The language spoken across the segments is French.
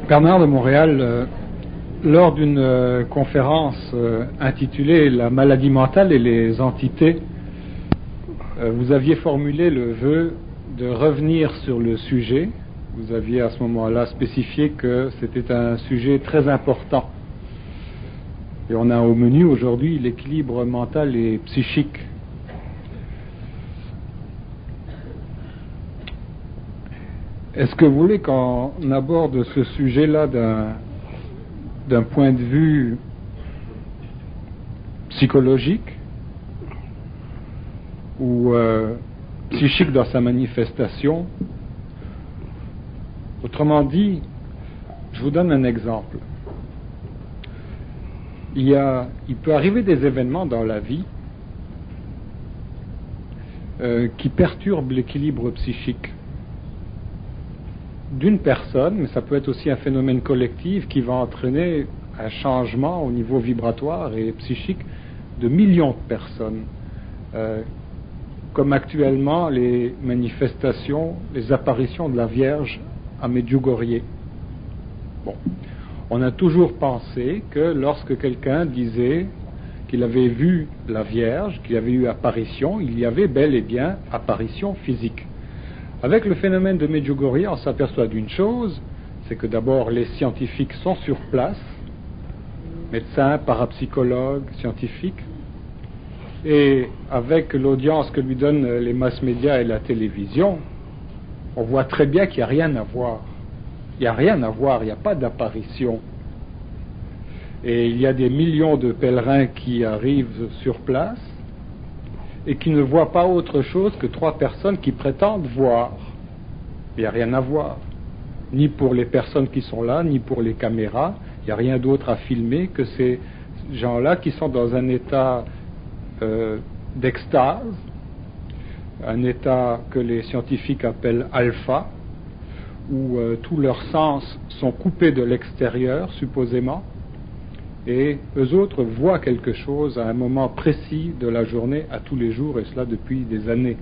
Bernard de Montréal, lors d'une conférence intitulée La maladie mentale et les entités, vous aviez formulé le vœu de revenir sur le sujet. Vous aviez à ce moment-là spécifié que c'était un sujet très important. Et on a au menu aujourd'hui l'équilibre mental et psychique. Est-ce que vous voulez qu'on aborde ce sujet-là d'un point de vue psychologique ou psychique dans sa manifestation? Autrement dit, je vous donne un exemple. Il peut arriver des événements dans la vie qui perturbent l'équilibre psychique d'une personne, mais ça peut être aussi un phénomène collectif qui va entraîner un changement au niveau vibratoire et psychique de millions de personnes. Comme actuellement les manifestations, les apparitions de la Vierge à Medjugorje. Bon. On a toujours pensé que lorsque quelqu'un disait qu'il avait vu la Vierge, qu'il avait eu apparition, il y avait bel et bien apparition physique. Avec le phénomène de Medjugorje, on s'aperçoit d'une chose, c'est que d'abord les scientifiques sont sur place, médecins, parapsychologues, scientifiques, et avec l'audience que lui donnent les mass-médias et la télévision, on voit très bien qu'il n'y a rien à voir. Il n'y a rien à voir, il n'y a pas d'apparition. Et il y a des millions de pèlerins qui arrivent sur place et qui ne voient pas autre chose que 3 personnes qui prétendent voir. Il n'y a rien à voir. Ni pour les personnes qui sont là, ni pour les caméras. Il n'y a rien d'autre à filmer que ces gens-là qui sont dans un état d'extase, un état que les scientifiques appellent alpha, où tous leurs sens sont coupés de l'extérieur, supposément, et eux autres voient quelque chose à un moment précis de la journée, à tous les jours, et cela depuis des années.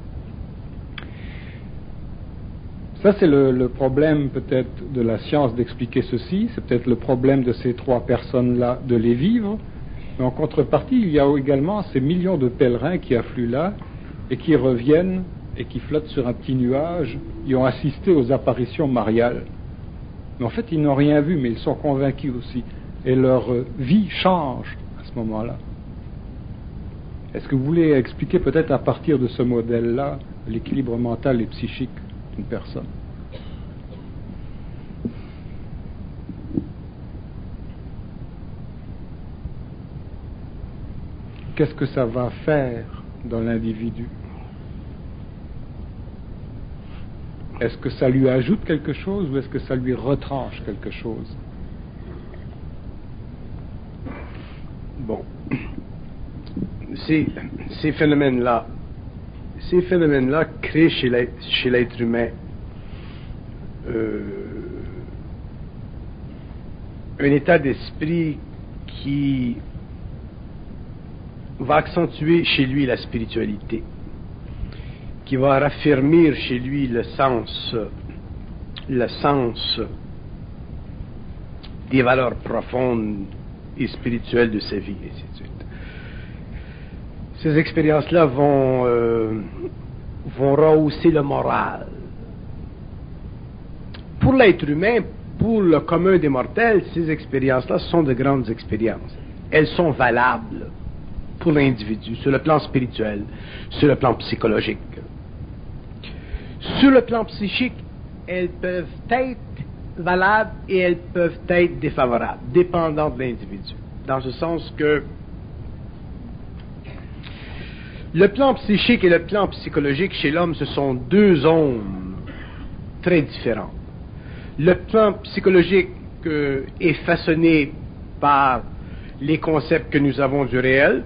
Ça, c'est le problème peut-être de la science d'expliquer ceci, c'est peut-être le problème de ces 3 personnes-là de les vivre, mais en contrepartie, il y a également ces millions de pèlerins qui affluent là, et qui reviennent, et qui flottent sur un petit nuage, ils ont assisté aux apparitions mariales. Mais en fait, ils n'ont rien vu, mais ils sont convaincus aussi. Et leur vie change à ce moment-là. Est-ce que vous voulez expliquer peut-être à partir de ce modèle-là l'équilibre mental et psychique d'une personne? Qu'est-ce que ça va faire dans l'individu? Est-ce que ça lui ajoute quelque chose ou est-ce que ça lui retranche quelque chose? Bon, ces phénomènes-là créent chez l'être humain un état d'esprit qui va accentuer chez lui la spiritualité, qui va raffermir chez lui le sens des valeurs profondes et spirituelles de sa vie, et ainsi de suite. Ces expériences-là vont rehausser le moral. Pour l'être humain, pour le commun des mortels, ces expériences-là sont de grandes expériences. Elles sont valables pour l'individu, sur le plan spirituel, sur le plan psychologique. Sur le plan psychique, elles peuvent être valables et elles peuvent être défavorables, dépendant de l'individu. Dans ce sens que le plan psychique et le plan psychologique chez l'homme, ce sont 2 zones très différentes. Le plan psychologique est façonné par les concepts que nous avons du réel,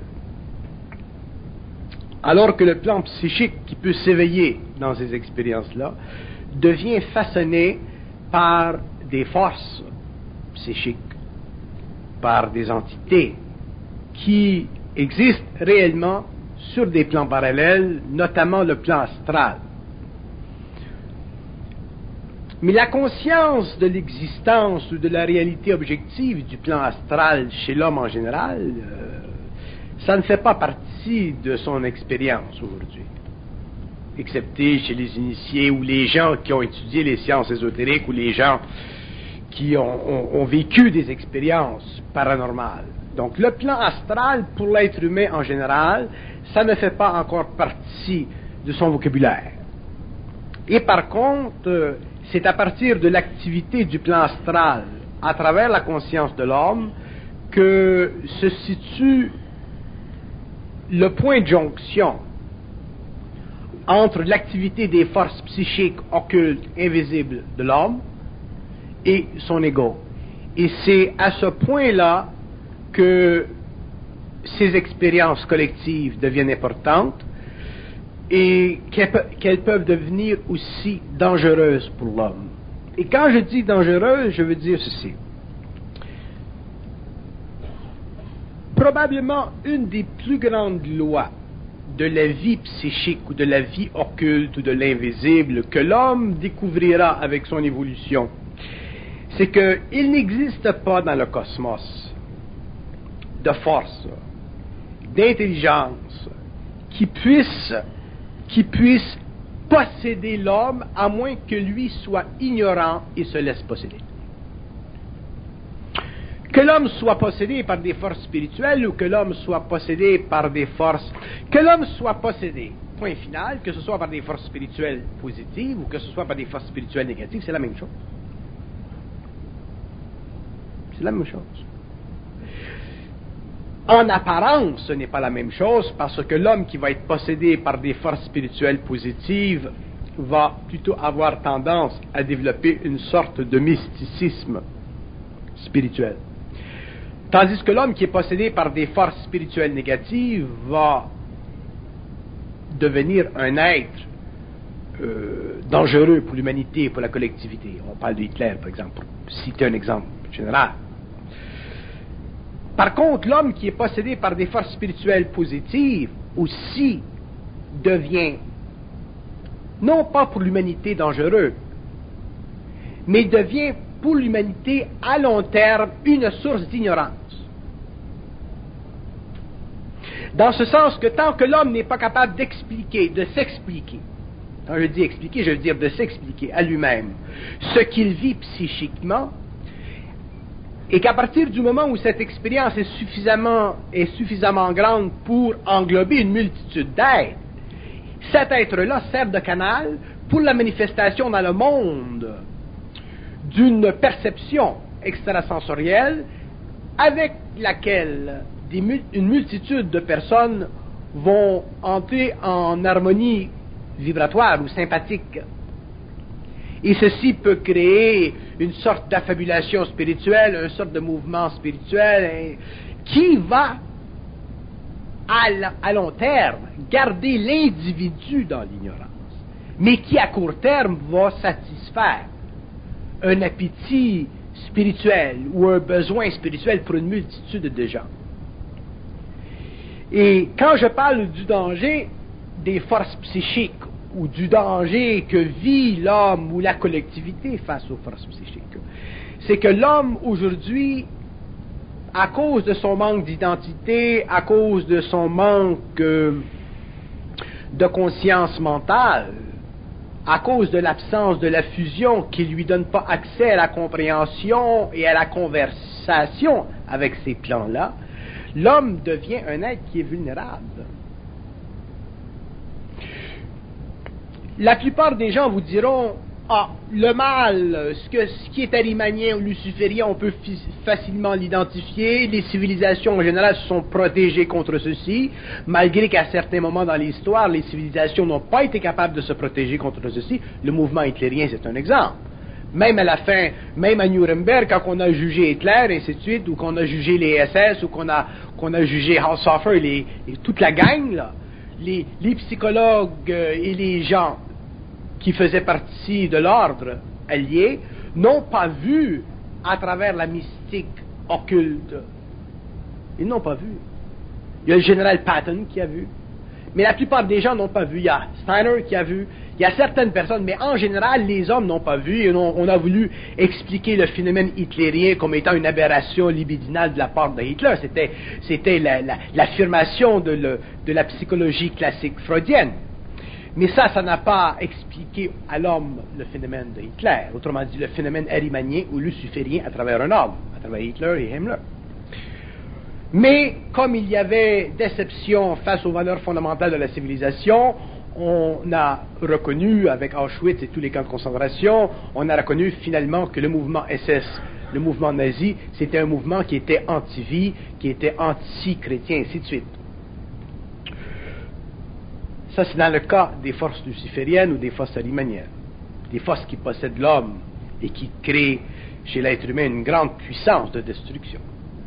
alors que le plan psychique qui peut s'éveiller dans ces expériences-là devient façonné par des forces psychiques, par des entités qui existent réellement sur des plans parallèles, notamment le plan astral. Mais la conscience de l'existence ou de la réalité objective du plan astral chez l'homme en général, ça ne fait pas partie de son expérience aujourd'hui. Excepté chez les initiés ou les gens qui ont étudié les sciences ésotériques ou les gens qui ont vécu des expériences paranormales. Donc le plan astral pour l'être humain en général, ça ne fait pas encore partie de son vocabulaire. Et par contre, c'est à partir de l'activité du plan astral à travers la conscience de l'homme que se situe le point de jonction entre l'activité des forces psychiques occultes, invisibles de l'homme et son ego. Et c'est à ce point-là que ces expériences collectives deviennent importantes et qu'elles peuvent devenir aussi dangereuses pour l'homme. Et quand je dis dangereuses, je veux dire ceci. Probablement une des plus grandes lois de la vie psychique ou de la vie occulte ou de l'invisible que l'homme découvrira avec son évolution, c'est qu'il n'existe pas dans le cosmos de force, d'intelligence qui puisse posséder l'homme à moins que lui soit ignorant et se laisse posséder. Que l'homme soit possédé par des forces spirituelles ou que l'homme soit possédé par des forces... Que l'homme soit possédé, point final, que ce soit par des forces spirituelles positives ou que ce soit par des forces spirituelles négatives, c'est la même chose. C'est la même chose. En apparence, ce n'est pas la même chose parce que l'homme qui va être possédé par des forces spirituelles positives va plutôt avoir tendance à développer une sorte de mysticisme spirituel. Tandis que l'homme qui est possédé par des forces spirituelles négatives va devenir un être dangereux pour l'humanité et pour la collectivité. On parle de Hitler, par exemple, pour citer un exemple général. Par contre, l'homme qui est possédé par des forces spirituelles positives aussi devient, non pas pour l'humanité dangereux, mais devient pour l'humanité à long terme une source d'ignorance. Dans ce sens que tant que l'homme n'est pas capable d'expliquer, de s'expliquer, quand je dis expliquer, je veux dire de s'expliquer à lui-même ce qu'il vit psychiquement, et qu'à partir du moment où cette expérience est suffisamment grande pour englober une multitude d'êtres, cet être-là sert de canal pour la manifestation dans le monde d'une perception extrasensorielle avec laquelle une multitude de personnes vont entrer en harmonie vibratoire ou sympathique. Et ceci peut créer une sorte d'affabulation spirituelle, une sorte de mouvement spirituel qui va, à long terme, garder l'individu dans l'ignorance, mais qui, à court terme, va satisfaire un appétit spirituel ou un besoin spirituel pour une multitude de gens. Et quand je parle du danger des forces psychiques ou du danger que vit l'homme ou la collectivité face aux forces psychiques, c'est que l'homme aujourd'hui, à cause de son manque d'identité, à cause de son manque de conscience mentale, à cause de l'absence de la fusion qui ne lui donne pas accès à la compréhension et à la conversation avec ces plans-là, l'homme devient un être qui est vulnérable. La plupart des gens vous diront « Ah, le mal, ce qui est arimanien ou luciférien, on peut facilement l'identifier. Les civilisations en général se sont protégées contre ceci, malgré qu'à certains moments dans l'histoire, les civilisations n'ont pas été capables de se protéger contre ceci. Le mouvement hitlérien, c'est un exemple. Même à la fin, même à Nuremberg, quand on a jugé Hitler, et ainsi de suite, ou qu'on a jugé les SS, ou qu'on a jugé Haushofer, toute la gang, là, les psychologues et les gens qui faisaient partie de l'ordre allié n'ont pas vu à travers la mystique occulte. Ils n'ont pas vu. Il y a le général Patton qui a vu. Mais la plupart des gens n'ont pas vu. Il y a Steiner qui a vu. Il y a certaines personnes, mais en général, les hommes n'ont pas vu, et on a voulu expliquer le phénomène hitlérien comme étant une aberration libidinale de la part de Hitler. C'était l'affirmation de la psychologie classique freudienne. Mais ça n'a pas expliqué à l'homme le phénomène de Hitler. Autrement dit, le phénomène arimanien ou luciférien à travers un homme, à travers Hitler et Himmler. Mais comme il y avait déception face aux valeurs fondamentales de la civilisation, on a reconnu, avec Auschwitz et tous les camps de concentration, on a reconnu finalement que le mouvement SS, le mouvement nazi, c'était un mouvement qui était anti-vie, qui était anti-chrétien, ainsi de suite. Ça, c'est dans le cas des forces lucifériennes ou des forces arimaniennes, des forces qui possèdent l'homme et qui créent chez l'être humain une grande puissance de destruction.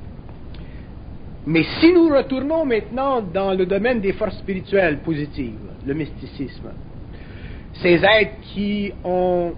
Mais si nous retournons maintenant dans le domaine des forces spirituelles positives, le mysticisme, ces êtres qui ont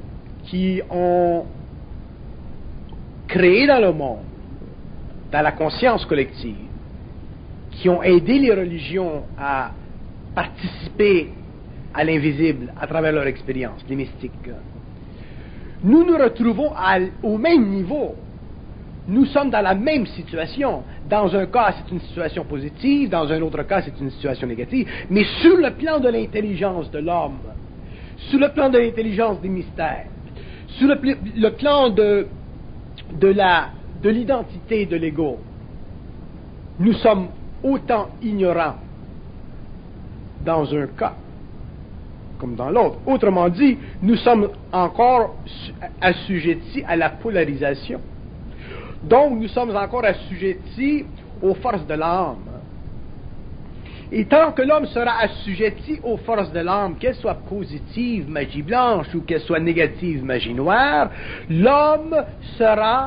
créé dans le monde, dans la conscience collective, qui ont aidé les religions à participer à l'invisible à travers leur expérience, les mystiques, nous nous retrouvons au même niveau. Nous sommes dans la même situation. Dans un cas, c'est une situation positive, dans un autre cas, c'est une situation négative. Mais sur le plan de l'intelligence de l'homme, sur le plan de l'intelligence des mystères, sur le plan de l'identité de l'ego, nous sommes autant ignorants dans un cas comme dans l'autre. Autrement dit, nous sommes encore assujettis à la polarisation. Donc, nous sommes encore assujettis aux forces de l'âme. Et tant que l'homme sera assujetti aux forces de l'âme, qu'elles soient positives, magie blanche, ou qu'elles soient négatives, magie noire, l'homme sera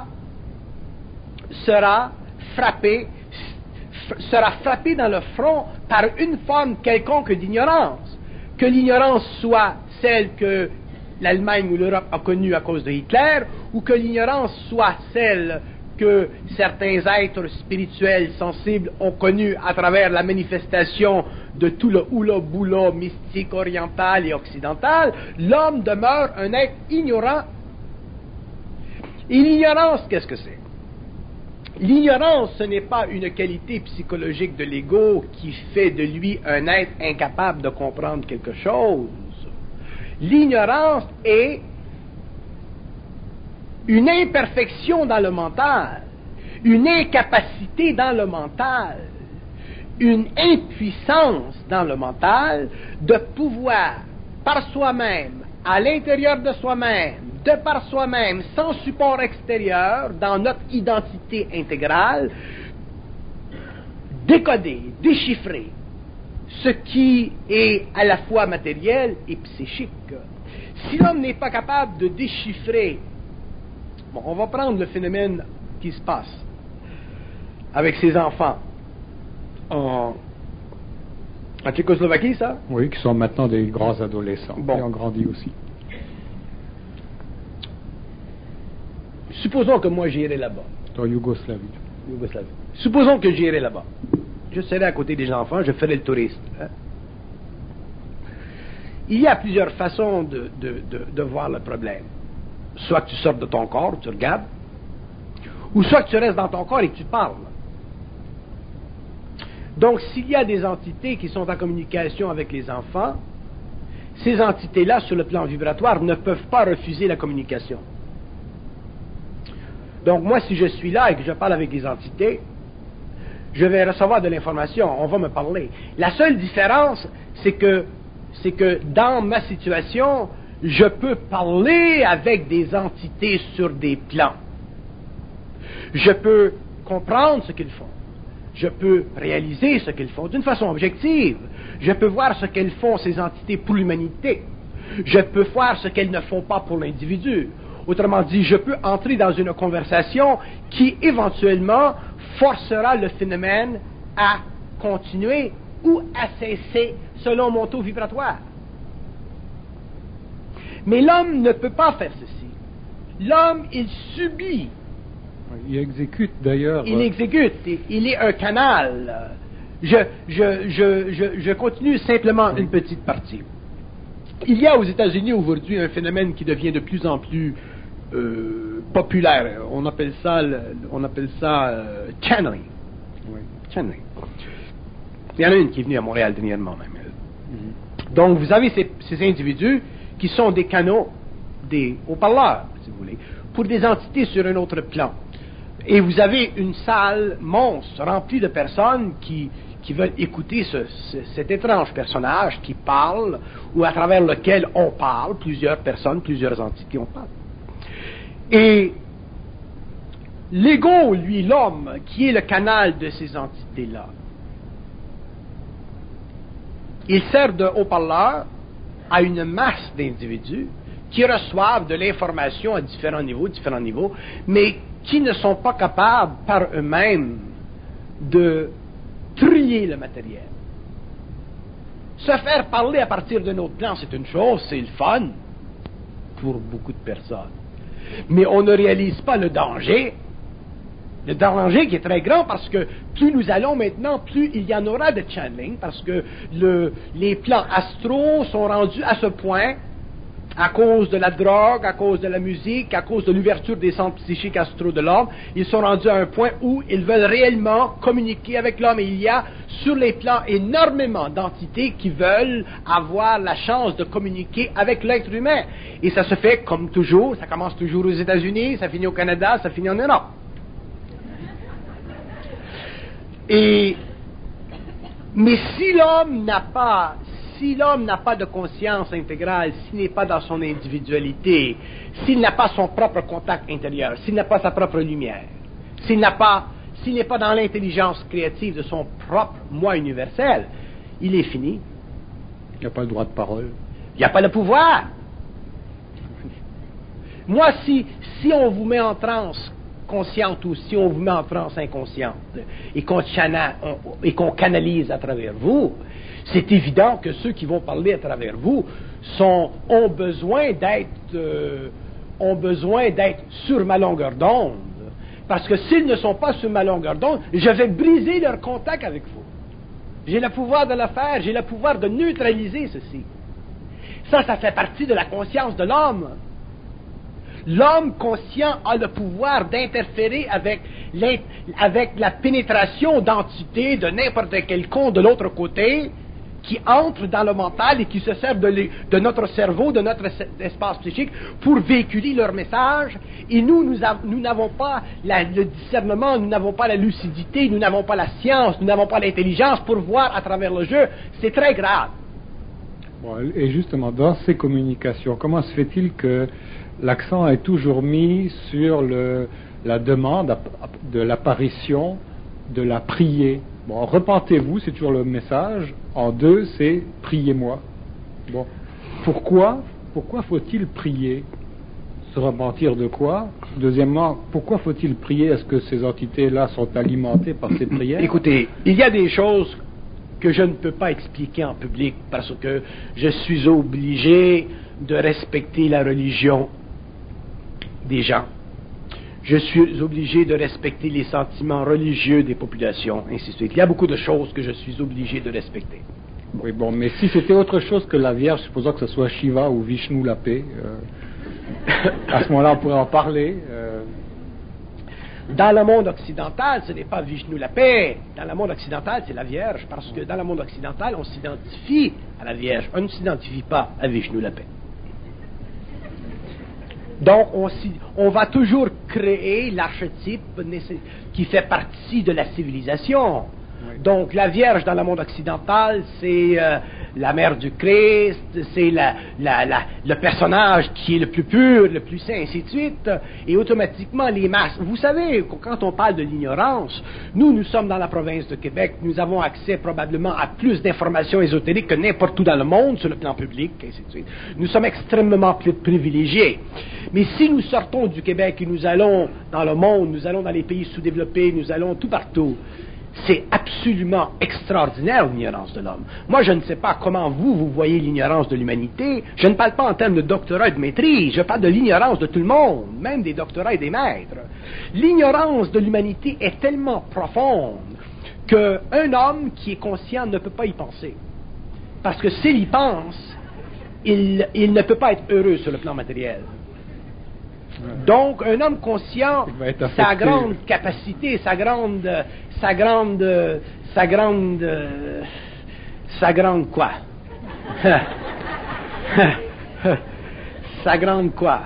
frappé dans le front par une forme quelconque d'ignorance. Que l'ignorance soit celle que l'Allemagne ou l'Europe a connue à cause de Hitler, ou que l'ignorance soit celle que certains êtres spirituels sensibles ont connu à travers la manifestation de tout le hula-boula mystique oriental et occidental, l'homme demeure un être ignorant. Et l'ignorance, qu'est-ce que c'est? L'ignorance, ce n'est pas une qualité psychologique de l'ego qui fait de lui un être incapable de comprendre quelque chose. L'ignorance est une imperfection dans le mental, une incapacité dans le mental, une impuissance dans le mental de pouvoir, par soi-même, à l'intérieur de soi-même, de par soi-même, sans support extérieur, dans notre identité intégrale, décoder, déchiffrer ce qui est à la fois matériel et psychique. Si l'homme n'est pas capable de déchiffrer, bon, on va prendre le phénomène qui se passe avec ses enfants en Tchécoslovaquie, ça? Oui, qui sont maintenant des grands adolescents, bon. Qui ont grandi aussi. Supposons que moi j'irai là-bas. En Yougoslavie. Supposons que j'irai là-bas. Je serai à côté des enfants, je ferai le touriste. Hein? Il y a plusieurs façons de voir le problème. Soit que tu sortes de ton corps, tu regardes, ou soit que tu restes dans ton corps et que tu parles. Donc, s'il y a des entités qui sont en communication avec les enfants, ces entités-là, sur le plan vibratoire, ne peuvent pas refuser la communication. Donc, moi, si je suis là et que je parle avec des entités, je vais recevoir de l'information, on va me parler. La seule différence, c'est que dans ma situation, je peux parler avec des entités sur des plans. Je peux comprendre ce qu'ils font. Je peux réaliser ce qu'ils font d'une façon objective. Je peux voir ce qu'elles font, ces entités, pour l'humanité. Je peux voir ce qu'elles ne font pas pour l'individu. Autrement dit, je peux entrer dans une conversation qui, éventuellement, forcera le phénomène à continuer ou à cesser selon mon taux vibratoire. Mais l'homme ne peut pas faire ceci. L'homme, il subit. Il exécute d'ailleurs. Il exécute. Il est un canal. Je continue simplement une petite partie. Il y a aux États-Unis aujourd'hui un phénomène qui devient de plus en plus populaire. On appelle ça channeling. Oui. Channeling. Il y en a une qui est venue à Montréal dernièrement même. Donc vous avez ces individus qui sont des canaux, des haut-parleurs, si vous voulez, pour des entités sur un autre plan. Et vous avez une salle monstre remplie de personnes qui veulent écouter cet étrange personnage qui parle, ou à travers lequel on parle, plusieurs personnes, plusieurs entités, on parle. Et l'ego, lui, l'homme, qui est le canal de ces entités-là, il sert de haut-parleur à une masse d'individus qui reçoivent de l'information à différents niveaux, mais qui ne sont pas capables par eux-mêmes de trier le matériel. Se faire parler à partir d'un autre plan, c'est une chose, c'est le fun pour beaucoup de personnes. Mais on ne réalise pas le danger. Le danger qui est très grand parce que plus nous allons maintenant, plus il y en aura de channeling parce que les plans astraux sont rendus à ce point à cause de la drogue, à cause de la musique, à cause de l'ouverture des centres psychiques astraux de l'homme. Ils sont rendus à un point où ils veulent réellement communiquer avec l'homme. Et il y a sur les plans énormément d'entités qui veulent avoir la chance de communiquer avec l'être humain. Et ça se fait comme toujours, ça commence toujours aux États-Unis, ça finit au Canada, ça finit en Europe. Mais si l'homme n'a pas de conscience intégrale, s'il n'est pas dans son individualité, s'il n'a pas son propre contact intérieur, s'il n'a pas sa propre lumière, s'il n'est pas dans l'intelligence créative de son propre moi universel, il est fini. Il n'y a pas le droit de parole. Il n'y a pas le pouvoir. Moi, si on vous met en transe consciente ou si on vous met en transe inconsciente et qu'on canalise à travers vous, c'est évident que ceux qui vont parler à travers vous ont besoin d'être sur ma longueur d'onde. Parce que s'ils ne sont pas sur ma longueur d'onde, je vais briser leur contact avec vous. J'ai le pouvoir de le faire, j'ai le pouvoir de neutraliser ceci. Ça fait partie de la conscience de l'homme. L'homme conscient a le pouvoir d'interférer avec la pénétration d'entités de n'importe quel con de l'autre côté qui entrent dans le mental et qui se servent de notre cerveau, de notre espace psychique pour véhiculer leur message. Et nous n'avons pas le discernement, nous n'avons pas la lucidité, nous n'avons pas la science, nous n'avons pas l'intelligence pour voir à travers le jeu. C'est très grave. Bon, et justement, dans ces communications, comment se fait-il que l'accent est toujours mis sur la demande de l'apparition de la prier? Bon, repentez-vous, c'est toujours le message. En deux, c'est priez-moi. Bon, pourquoi faut-il prier? Se repentir de quoi? Deuxièmement, pourquoi faut-il prier? Est-ce que ces entités-là sont alimentées par ces prières? Écoutez, il y a des choses que je ne peux pas expliquer en public parce que je suis obligé de respecter la religion des gens. Je suis obligé de respecter les sentiments religieux des populations, ainsi de suite. Il y a beaucoup de choses que je suis obligé de respecter. Oui, bon, mais si c'était autre chose que la Vierge, supposons que ce soit Shiva ou Vishnu la paix, à ce moment-là, on pourrait en parler. Dans le monde occidental, ce n'est pas Vishnu la paix. Dans le monde occidental, c'est la Vierge, parce que dans le monde occidental, on s'identifie à la Vierge. On ne s'identifie pas à Vishnu la paix. Donc, on va toujours créer l'archétype qui fait partie de la civilisation. Oui. Donc, la Vierge dans le monde occidental, c'est la mère du Christ, c'est le personnage qui est le plus pur, le plus saint, ainsi de suite. Et automatiquement, les masses... Vous savez, quand on parle de l'ignorance, nous sommes dans la province de Québec, nous avons accès probablement à plus d'informations ésotériques que n'importe où dans le monde, sur le plan public, ainsi de suite. Nous sommes extrêmement privilégiés. Mais si nous sortons du Québec et nous allons dans le monde, nous allons dans les pays sous-développés, nous allons tout partout, c'est absolument extraordinaire l'ignorance de l'homme. Moi, je ne sais pas comment vous voyez l'ignorance de l'humanité. Je ne parle pas en termes de doctorat et de maîtrise, je parle de l'ignorance de tout le monde, même des doctorats et des maîtres. L'ignorance de l'humanité est tellement profonde qu'un homme qui est conscient ne peut pas y penser. Parce que s'il y pense, il ne peut pas être heureux sur le plan matériel. Donc, un homme conscient, sa grande capacité, sa grande quoi? Sa grande quoi?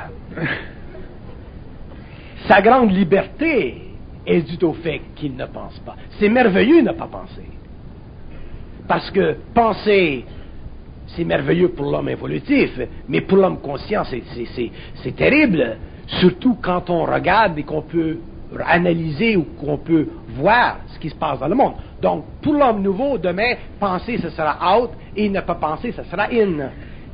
Sa grande liberté est due au fait qu'il ne pense pas. C'est merveilleux de ne pas penser. Parce que penser, c'est merveilleux pour l'homme évolutif, mais pour l'homme conscient, c'est terrible. Surtout quand on regarde et qu'on peut analyser ou qu'on peut voir ce qui se passe dans le monde. Donc, pour l'homme nouveau, demain, penser, ce sera out, et ne pas penser, ce sera in.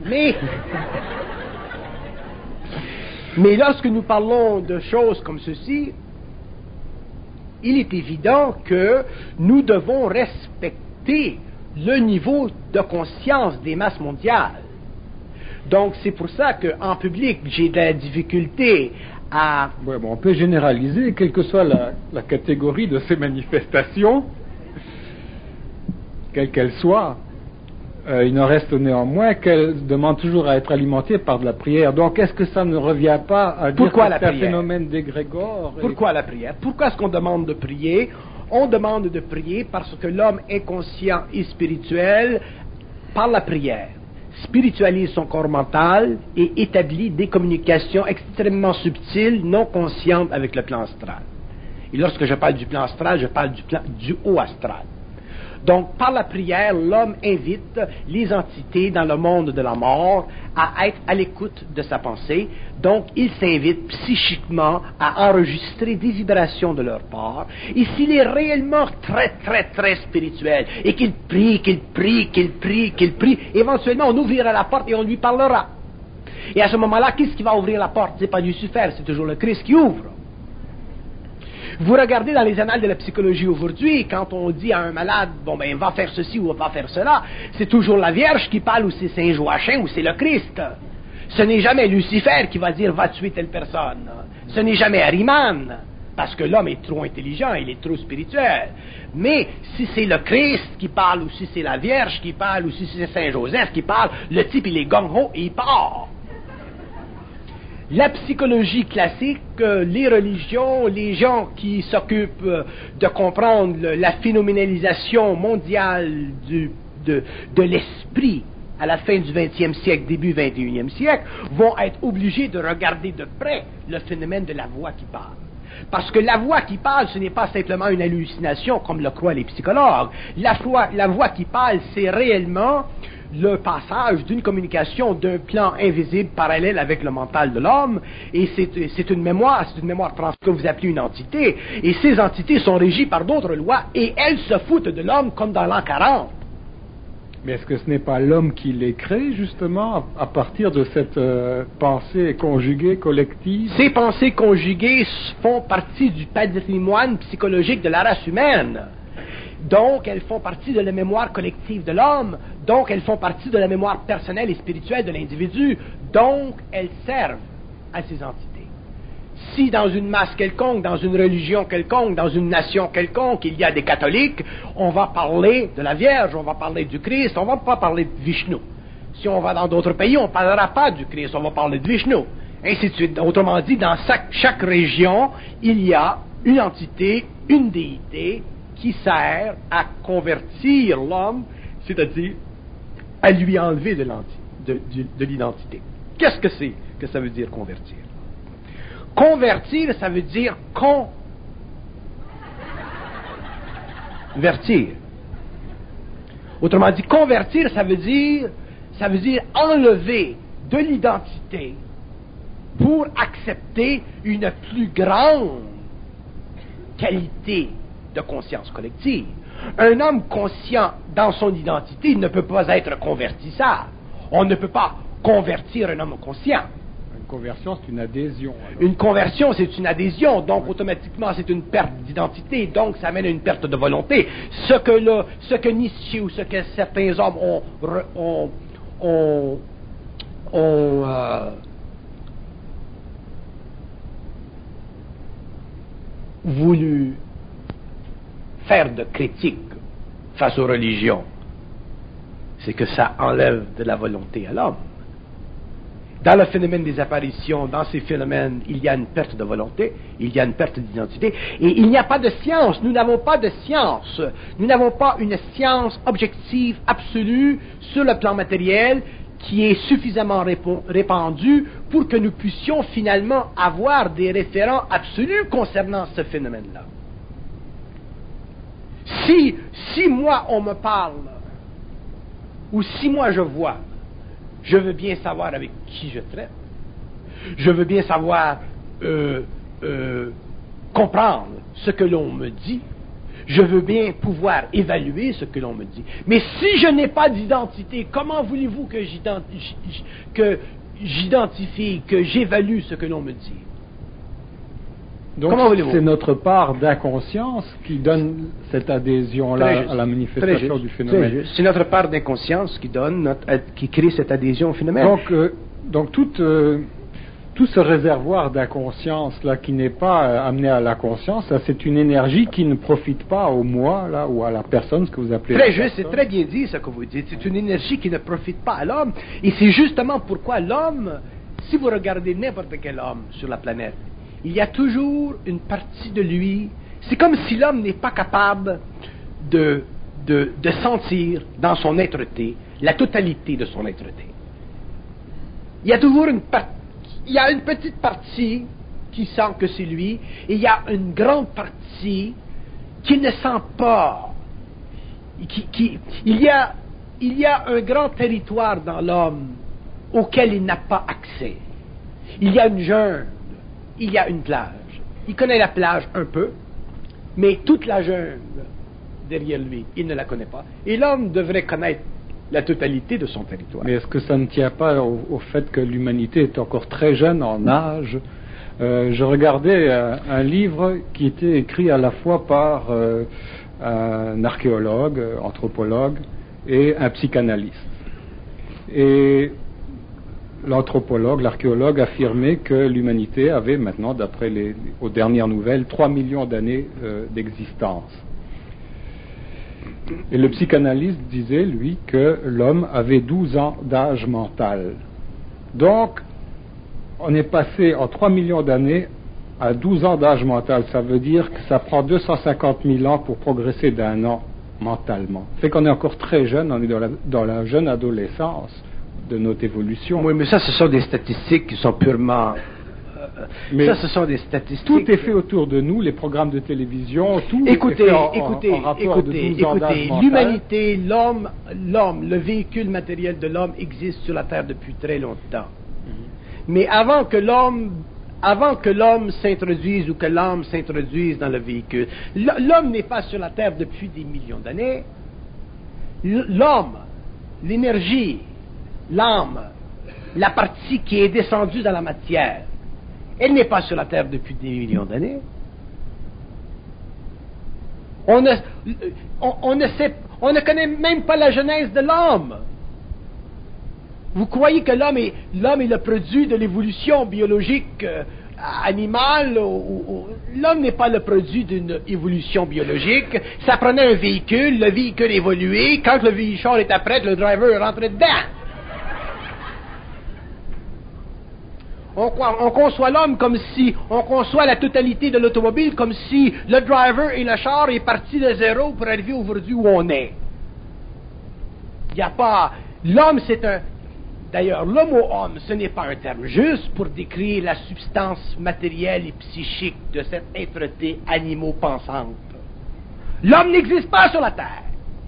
Mais lorsque nous parlons de choses comme ceci, il est évident que nous devons respecter le niveau de conscience des masses mondiales. Donc, c'est pour ça qu'en public, j'ai de la difficulté à... Ouais, bon, on peut généraliser, quelle que soit la catégorie de ces manifestations, quelle qu'elle soit, il ne reste néanmoins qu'elle demande toujours à être alimentée par de la prière. Donc, est-ce que ça ne revient pas à dire que c'est un phénomène d'égrégore? Pourquoi la prière? Pourquoi est-ce qu'on demande de prier? On demande de prier parce que l'homme inconscient et spirituel, par la prière, spiritualise son corps mental et établit des communications extrêmement subtiles, non conscientes avec le plan astral. Et lorsque je parle du plan astral, je parle du haut astral. Donc, par la prière, l'homme invite les entités dans le monde de la mort à être à l'écoute de sa pensée. Donc, il s'invite psychiquement à enregistrer des vibrations de leur part. Et s'il est réellement très, très, très spirituel et qu'il prie, éventuellement, on ouvrira la porte et on lui parlera. Et à ce moment-là, qu'est-ce qui va ouvrir la porte? C'est pas Lucifer, c'est toujours le Christ qui ouvre. Vous regardez dans les annales de la psychologie aujourd'hui, quand on dit à un malade, bon ben, va faire ceci ou va faire cela, c'est toujours la Vierge qui parle, ou c'est Saint Joachim, ou c'est le Christ. Ce n'est jamais Lucifer qui va dire, va tuer telle personne. Ce n'est jamais Harriman, parce que l'homme est trop intelligent, il est trop spirituel. Mais si c'est le Christ qui parle, ou si c'est la Vierge qui parle, ou si c'est Saint Joseph qui parle, le type, il est gung-ho et il part. La psychologie classique, les religions, les gens qui s'occupent de comprendre la phénoménalisation mondiale de l'esprit à la fin du 20e siècle, début 21e siècle, vont être obligés de regarder de près le phénomène de la voix qui parle. Parce que la voix qui parle, ce n'est pas simplement une hallucination, comme le croient les psychologues. La voix qui parle, c'est réellement le passage d'une communication d'un plan invisible parallèle avec le mental de l'homme, et c'est une mémoire que vous appelez une entité, et ces entités sont régies par d'autres lois, et elles se foutent de l'homme comme dans l'an 40. Mais est-ce que ce n'est pas l'homme qui les crée, justement, à partir de cette pensée conjuguée, collective? Ces pensées conjuguées font partie du patrimoine psychologique de la race humaine. Donc, elles font partie de la mémoire collective de l'homme. Donc, elles font partie de la mémoire personnelle et spirituelle de l'individu. Donc, elles servent à ces entités. Si dans une masse quelconque, dans une religion quelconque, dans une nation quelconque, il y a des catholiques, on va parler de la Vierge, on va parler du Christ, on ne va pas parler de Vishnu. Si on va dans d'autres pays, on ne parlera pas du Christ, on va parler de Vishnu. Ainsi de suite. Autrement dit, dans chaque région, il y a une entité, une déité, qui sert à convertir l'homme, c'est-à-dire à lui enlever de l'identité. Qu'est-ce que c'est que ça veut dire convertir? Convertir, ça veut dire convertir. Autrement dit, convertir, ça veut dire enlever de l'identité pour accepter une plus grande qualité de conscience collective. Un homme conscient dans son identité ne peut pas être convertissable. On ne peut pas convertir un homme conscient. Une conversion, c'est une adhésion. Alors. Une conversion, c'est une adhésion, donc automatiquement, c'est une perte d'identité, donc ça amène à une perte de volonté. Ce que Nietzsche ou ce que certains hommes ont voulu faire de critique face aux religions, c'est que ça enlève de la volonté à l'homme. Dans le phénomène des apparitions, dans ces phénomènes, il y a une perte de volonté, il y a une perte d'identité, et il n'y a pas de science. Nous n'avons pas de science. Nous n'avons pas une science objective, absolue, sur le plan matériel, qui est suffisamment répandue pour que nous puissions finalement avoir des référents absolus concernant ce phénomène-là. Si moi on me parle, ou si moi je vois, je veux bien savoir avec qui je traite. Je veux bien savoir comprendre ce que l'on me dit. Je veux bien pouvoir évaluer ce que l'on me dit. Mais si je n'ai pas d'identité, comment voulez-vous que j'identifie, que j'évalue ce que l'on me dit? Donc c'est notre part d'inconscience qui donne cette adhésion-là à la manifestation du phénomène. C'est notre part d'inconscience qui crée cette adhésion au phénomène. Donc tout ce réservoir d'inconscience-là qui n'est pas amené à la conscience, là, c'est une énergie qui ne profite pas au moi là, ou à la personne, ce que vous appelez... Très juste, c'est très bien dit ce que vous dites. C'est une énergie qui ne profite pas à l'homme. Et c'est justement pourquoi l'homme, si vous regardez n'importe quel homme sur la planète, il y a toujours une partie de lui. C'est comme si l'homme n'est pas capable de sentir dans son être-té la totalité de son être-té. Il y a toujours une petite partie qui sent que c'est lui, et il y a une grande partie qui ne sent pas. Il y a un grand territoire dans l'homme auquel il n'a pas accès. Il y a une jungle. Il y a une plage. Il connaît la plage un peu, mais toute la jungle derrière lui, il ne la connaît pas. Et l'homme devrait connaître la totalité de son territoire. Mais est-ce que ça ne tient pas au fait que l'humanité est encore très jeune en âge? Je regardais un livre qui était écrit à la fois par un archéologue, anthropologue et un psychanalyste. Et l'anthropologue, l'archéologue affirmait que l'humanité avait maintenant, d'après aux dernières nouvelles, 3 millions d'années d'existence. Et le psychanalyste disait, lui, que l'homme avait 12 ans d'âge mental. Donc, on est passé en 3 millions d'années à 12 ans d'âge mental. Ça veut dire que ça prend 250 000 ans pour progresser d'un an mentalement. Ça fait qu'on est encore très jeune, on est dans la jeune adolescence de notre évolution. Oui, mais ça, ce sont des statistiques qui sont purement... ça, ce sont des statistiques... Tout est fait autour de nous, les programmes de télévision, tout est fait en rapport de 12 ans d'âge mental. L'humanité, l'homme, le véhicule matériel de l'homme existe sur la Terre depuis très longtemps. Mais avant que l'homme s'introduise ou que l'âme s'introduise dans le véhicule, l'homme n'est pas sur la Terre depuis des millions d'années. L'homme, l'énergie, l'âme, la partie qui est descendue dans la matière, elle n'est pas sur la Terre depuis des millions d'années. On ne connaît même pas la genèse de l'homme. Vous croyez que l'homme est le produit de l'évolution biologique animale? L'homme n'est pas le produit d'une évolution biologique. Ça prenait un véhicule, le véhicule évoluait. Quand le véhicule était prêt, le driver est rentré dedans. On conçoit l'homme comme si, on conçoit la totalité de l'automobile comme si le driver et le char est parti de zéro pour arriver aujourd'hui où on est. Il n'y a pas... L'homme, c'est un... D'ailleurs, le mot homme, ce n'est pas un terme juste pour décrire la substance matérielle et psychique de cette êtreté animaux-pensante. L'homme n'existe pas sur la Terre.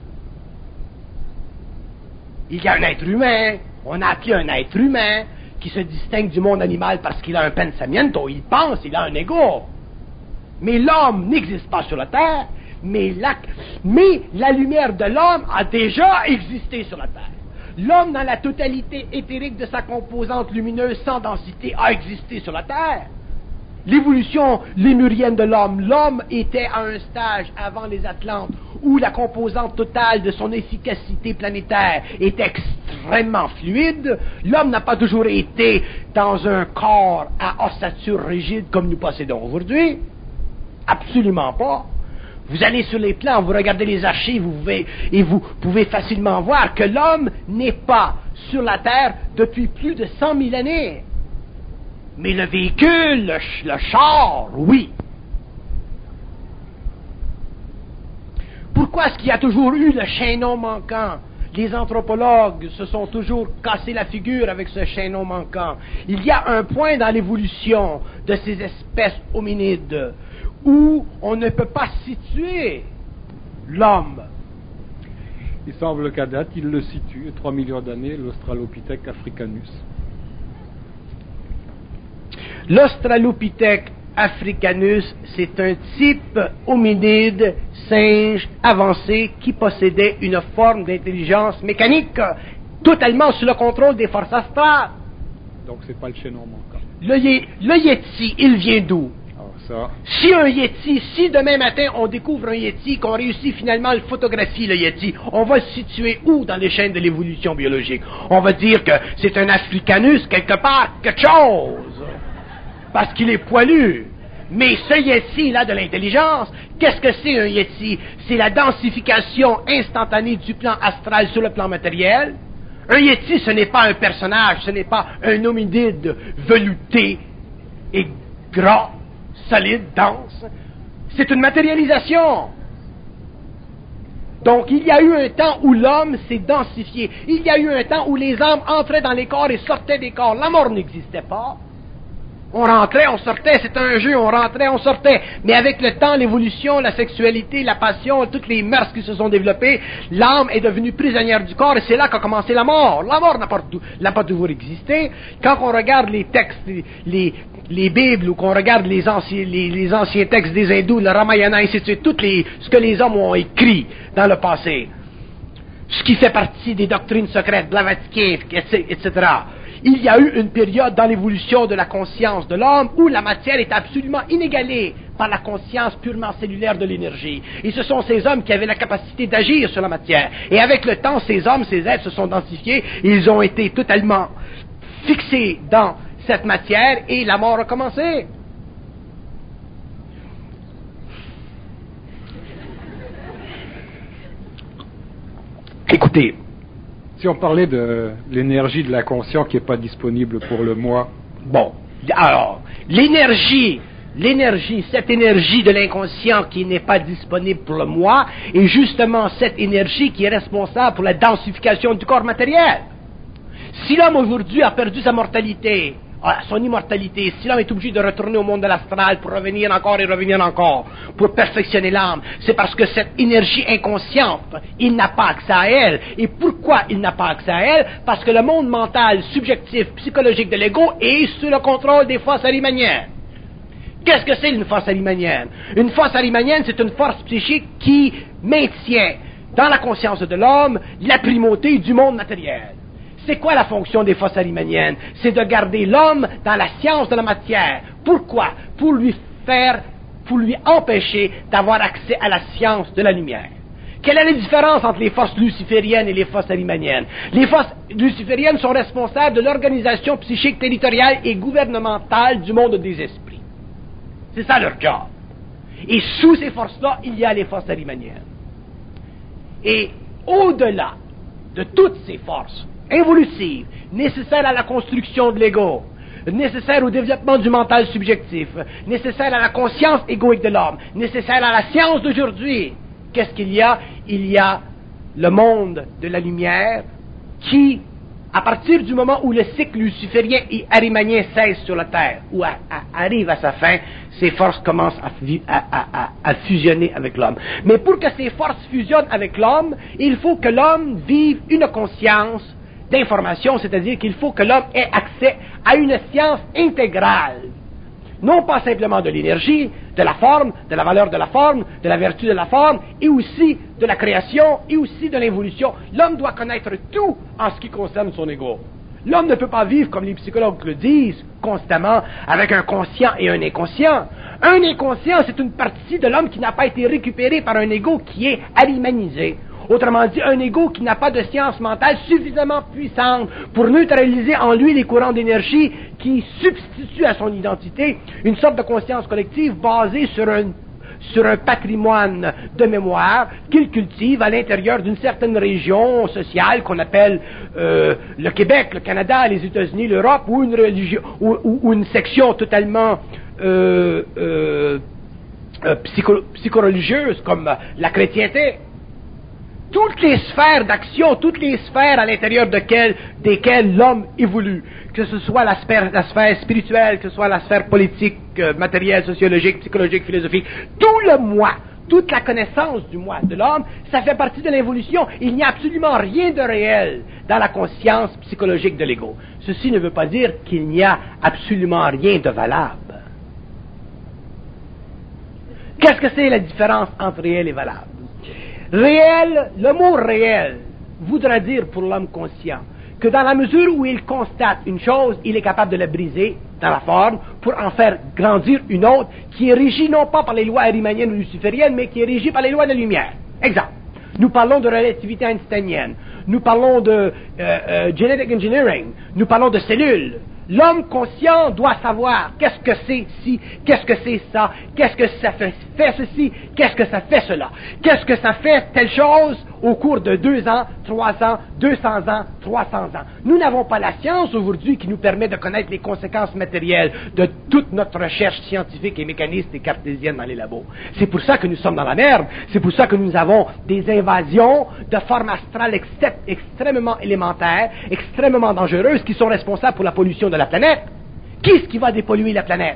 Il y a un être humain, on a appelé un être humain, qui se distingue du monde animal parce qu'il a un pensamiento, il pense, il a un ego. Mais l'homme n'existe pas sur la Terre, mais la lumière de l'homme a déjà existé sur la Terre. L'homme, dans la totalité éthérique de sa composante lumineuse sans densité, a existé sur la Terre. L'évolution lémurienne de l'homme était à un stage avant les Atlantes où la composante totale de son efficacité planétaire est extrêmement fluide. L'homme n'a pas toujours été dans un corps à ossature rigide comme nous possédons aujourd'hui. Absolument pas. Vous allez sur les plans, vous regardez les archives, vous pouvez facilement voir que l'homme n'est pas sur la Terre depuis plus de 100 000 années. Mais le véhicule, le char, oui. Pourquoi est-ce qu'il y a toujours eu le chaînon manquant? Les anthropologues se sont toujours cassés la figure avec ce chaînon manquant. Il y a un point dans l'évolution de ces espèces hominides où on ne peut pas situer l'homme. Il semble qu'à date, il le situe, 3 millions d'années, l'Australopithèque africanus. L'Australopithèque africanus, c'est un type hominide, singe avancé, qui possédait une forme d'intelligence mécanique, totalement sous le contrôle des forces astrales. Donc c'est pas le chaînon manquant. Le Yéti, il vient d'où? Alors ça, Si demain matin on découvre un Yéti, qu'on réussit finalement à le photographier, le Yéti, on va le situer où dans les chaînes de l'évolution biologique? On va dire que c'est un Africanus quelque part, quelque chose, parce qu'il est poilu. Mais ce Yéti, là, de l'intelligence, qu'est-ce que c'est un Yéti? C'est la densification instantanée du plan astral sur le plan matériel. Un Yéti, ce n'est pas un personnage, ce n'est pas un hominide velouté et gras, solide, dense. C'est une matérialisation. Donc, il y a eu un temps où l'homme s'est densifié. Il y a eu un temps où les âmes entraient dans les corps et sortaient des corps. La mort n'existait pas. On rentrait, on sortait, c'était un jeu, on rentrait, on sortait. Mais avec le temps, l'évolution, la sexualité, la passion, toutes les mœurs qui se sont développées, l'âme est devenue prisonnière du corps et c'est là qu'a commencé la mort. La mort n'a pas toujours existé. Quand on regarde les textes, les Bibles, ou qu'on regarde les anciens textes des hindous, le Ramayana, et ainsi de suite, ce que les hommes ont écrit dans le passé, ce qui fait partie des doctrines secrètes, Blavatsky, etc., il y a eu une période dans l'évolution de la conscience de l'homme où la matière est absolument inégalée par la conscience purement cellulaire de l'énergie. Et ce sont ces hommes qui avaient la capacité d'agir sur la matière. Et avec le temps, ces hommes, ces êtres se sont densifiés, et ils ont été totalement fixés dans cette matière et la mort a commencé. Écoutez, si on parlait de l'énergie de l'inconscient qui n'est pas disponible pour le moi. Bon, alors, l'énergie, cette énergie de l'inconscient qui n'est pas disponible pour le moi, est justement cette énergie qui est responsable pour la densification du corps matériel. Si l'homme aujourd'hui a perdu sa mortalité, son immortalité, si l'homme est obligé de retourner au monde de l'astral pour revenir encore et revenir encore, pour perfectionner l'âme, c'est parce que cette énergie inconsciente, il n'a pas accès à elle. Et pourquoi il n'a pas accès à elle? Parce que le monde mental, subjectif, psychologique de l'ego est sous le contrôle des forces arimaniennes. Qu'est-ce que c'est une force arimanienne? Une force arimanienne, c'est une force psychique qui maintient dans la conscience de l'homme la primauté du monde matériel. C'est quoi la fonction des forces arimaniennes? C'est de garder l'homme dans la science de la matière. Pourquoi? Pour lui empêcher d'avoir accès à la science de la lumière. Quelle est la différence entre les forces lucifériennes et les forces arimaniennes? Les forces lucifériennes sont responsables de l'organisation psychique territoriale et gouvernementale du monde des esprits. C'est ça leur job. Et sous ces forces-là, il y a les forces arimaniennes. Et au-delà de toutes ces forces involutives, nécessaires à la construction de l'ego, nécessaires au développement du mental subjectif, nécessaires à la conscience égoïque de l'homme, nécessaires à la science d'aujourd'hui, qu'est-ce qu'il y a? Il y a le monde de la lumière qui, à partir du moment où le cycle luciférien et arimanien cesse sur la Terre, ou arrive à sa fin, ces forces commencent à fusionner avec l'homme. Mais pour que ces forces fusionnent avec l'homme, il faut que l'homme vive une conscience d'information, c'est-à-dire qu'il faut que l'homme ait accès à une science intégrale. Non pas simplement de l'énergie, de la forme, de la valeur de la forme, de la vertu de la forme, et aussi de la création, et aussi de l'évolution. L'homme doit connaître tout en ce qui concerne son ego. L'homme ne peut pas vivre, comme les psychologues le disent, constamment, avec un conscient et un inconscient. Un inconscient, c'est une partie de l'homme qui n'a pas été récupérée par un ego qui est alimanisé. Autrement dit, un ego qui n'a pas de science mentale suffisamment puissante pour neutraliser en lui les courants d'énergie qui substituent à son identité une sorte de conscience collective basée sur sur un patrimoine de mémoire qu'ils cultivent à l'intérieur d'une certaine région sociale qu'on appelle le Québec, le Canada, les États-Unis, l'Europe, ou une religion, ou une section totalement psychoreligieuse comme la chrétienté. Toutes les sphères d'action, toutes les sphères à l'intérieur desquelles l'homme évolue, que ce soit la sphère spirituelle, que ce soit la sphère politique, matérielle, sociologique, psychologique, philosophique, tout le moi, toute la connaissance du moi de l'homme, ça fait partie de l'évolution. Il n'y a absolument rien de réel dans la conscience psychologique de l'ego. Ceci ne veut pas dire qu'il n'y a absolument rien de valable. Qu'est-ce que c'est la différence entre réel et valable? Réel, le mot réel voudra dire pour l'homme conscient que dans la mesure où il constate une chose, il est capable de la briser dans la forme pour en faire grandir une autre qui est régie non pas par les lois riemanniennes ou lucifériennes, mais qui est régie par les lois de la lumière. Exemple. Nous parlons de relativité einsteinienne. Nous parlons de genetic engineering. Nous parlons de cellules. L'homme conscient doit savoir qu'est-ce que c'est ci, qu'est-ce que c'est ça, qu'est-ce que ça fait ceci, qu'est-ce que ça fait cela, qu'est-ce que ça fait telle chose au cours de 2 ans, 3 ans, 200 ans, 300 ans. Nous n'avons pas la science aujourd'hui qui nous permet de connaître les conséquences matérielles de toute notre recherche scientifique et mécaniste et cartésienne dans les labos. C'est pour ça que nous sommes dans la merde, c'est pour ça que nous avons des invasions de forme astrale extrêmement élémentaires, extrêmement dangereuses, qui sont responsables pour la pollution de la planète. Qui est-ce qui va dépolluer la planète?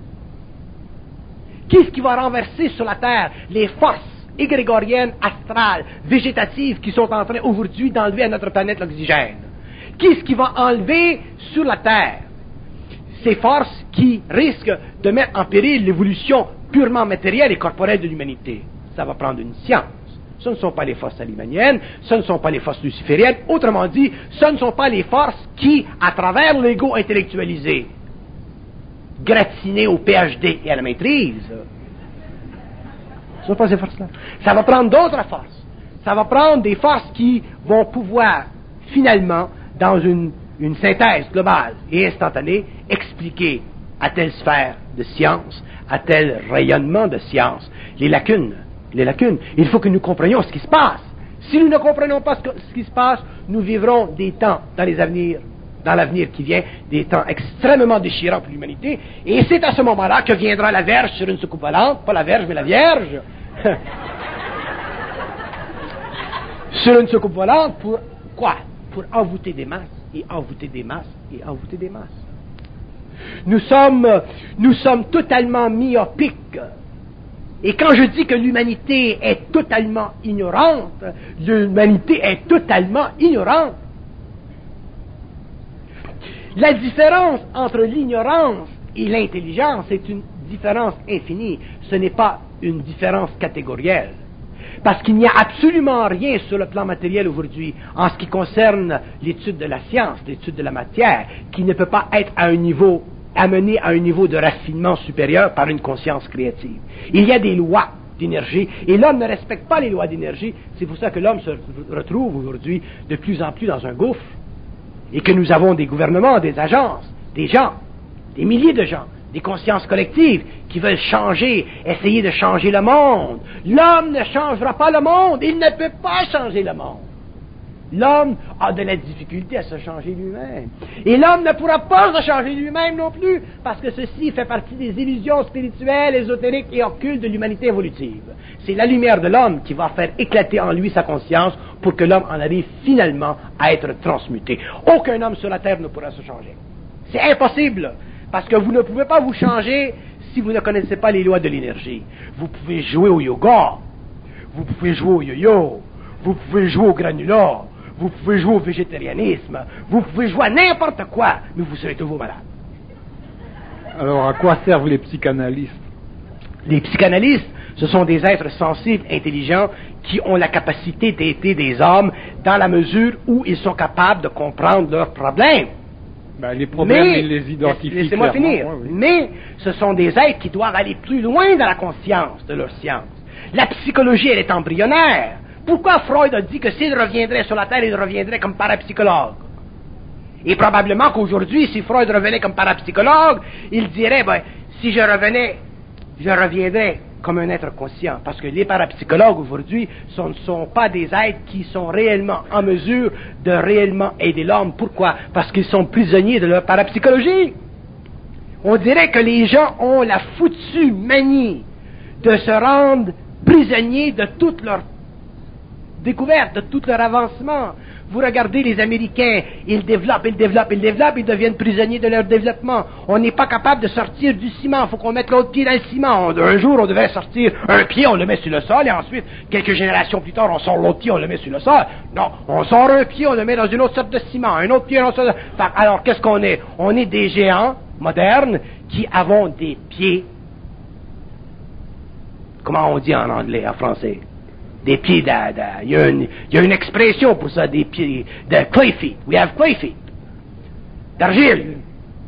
Qui est-ce qui va renverser sur la Terre les forces égrégoriennes, astrales, végétatives qui sont en train aujourd'hui d'enlever à notre planète l'oxygène? Qui est-ce qui va enlever sur la Terre ces forces qui risquent de mettre en péril l'évolution purement matérielle et corporelle de l'humanité? Ça va prendre une science. Ce ne sont pas les forces alimaniennes, ce ne sont pas les forces lucifériennes. Autrement dit, ce ne sont pas les forces qui, à travers l'ego intellectualisé, gratiné au PhD et à la maîtrise, ce ne sont pas ces forces-là. Ça va prendre d'autres forces. Ça va prendre des forces qui vont pouvoir, finalement, dans une synthèse globale et instantanée, expliquer à telle sphère de science, à tel rayonnement de science, les lacunes. Il faut que nous comprenions ce qui se passe. Si nous ne comprenons pas ce qui se passe, nous vivrons des temps dans l'avenir qui vient, des temps extrêmement déchirants pour l'humanité, et c'est à ce moment-là que viendra la Vierge sur une soucoupe volante, pas la Vierge, mais la Vierge, sur une soucoupe volante, pour quoi? Pour envoûter des masses, et envoûter des masses, et envoûter des masses. Nous sommes totalement myopiques. Et quand je dis que l'humanité est totalement ignorante, l'humanité est totalement ignorante. La différence entre l'ignorance et l'intelligence est une différence infinie. Ce n'est pas une différence catégorielle. Parce qu'il n'y a absolument rien sur le plan matériel aujourd'hui, en ce qui concerne l'étude de la science, l'étude de la matière, qui ne peut pas être amené à un niveau de raffinement supérieur par une conscience créative. Il y a des lois d'énergie, et l'homme ne respecte pas les lois d'énergie. C'est pour ça que l'homme se retrouve aujourd'hui de plus en plus dans un gouffre, et que nous avons des gouvernements, des agences, des gens, des milliers de gens, des consciences collectives qui veulent changer, essayer de changer le monde. L'homme ne changera pas le monde, il ne peut pas changer le monde. L'homme a de la difficulté à se changer lui-même. Et l'homme ne pourra pas se changer lui-même non plus, parce que ceci fait partie des illusions spirituelles, ésotériques et occultes de l'humanité évolutive. C'est la lumière de l'homme qui va faire éclater en lui sa conscience pour que l'homme en arrive finalement à être transmuté. Aucun homme sur la terre ne pourra se changer. C'est impossible, parce que vous ne pouvez pas vous changer si vous ne connaissez pas les lois de l'énergie. Vous pouvez jouer au yoga, vous pouvez jouer au yo-yo, vous pouvez jouer au granulat, vous pouvez jouer au végétarianisme, vous pouvez jouer à n'importe quoi, mais vous serez toujours malade. Alors, à quoi servent les psychanalystes? Les psychanalystes, ce sont des êtres sensibles, intelligents, qui ont la capacité d'aider des hommes dans la mesure où ils sont capables de comprendre leurs problèmes. Ben, les problèmes, ils les identifient. Laissez-moi finir. Oui. Mais ce sont des êtres qui doivent aller plus loin dans la conscience de leur science. La psychologie, elle est embryonnaire. Pourquoi Freud a dit que s'il reviendrait sur la Terre, il reviendrait comme parapsychologue? Et probablement qu'aujourd'hui, si Freud revenait comme parapsychologue, il dirait, si je reviendrais comme un être conscient. Parce que les parapsychologues aujourd'hui, ce ne sont pas des êtres qui sont réellement en mesure de réellement aider l'homme. Pourquoi? Parce qu'ils sont prisonniers de leur parapsychologie. On dirait que les gens ont la foutue manie de se rendre prisonniers de toute leur découverte, de tout leur avancement. Vous regardez les Américains, ils développent, ils deviennent prisonniers de leur développement. On n'est pas capable de sortir du ciment, il faut qu'on mette l'autre pied dans le ciment. Un jour, on devait sortir un pied, on le met sur le sol, et ensuite, quelques générations plus tard, on sort l'autre pied, on le met sur le sol. Non, on sort un pied, on le met dans une autre sorte de ciment, un autre pied, un autre sorte de... Alors, qu'est-ce qu'on est? On est des géants modernes qui avons des pieds. Comment on dit en anglais, en français? Des pieds il y a une expression pour ça, des pieds de clay feet. We have clay feet. D'argile.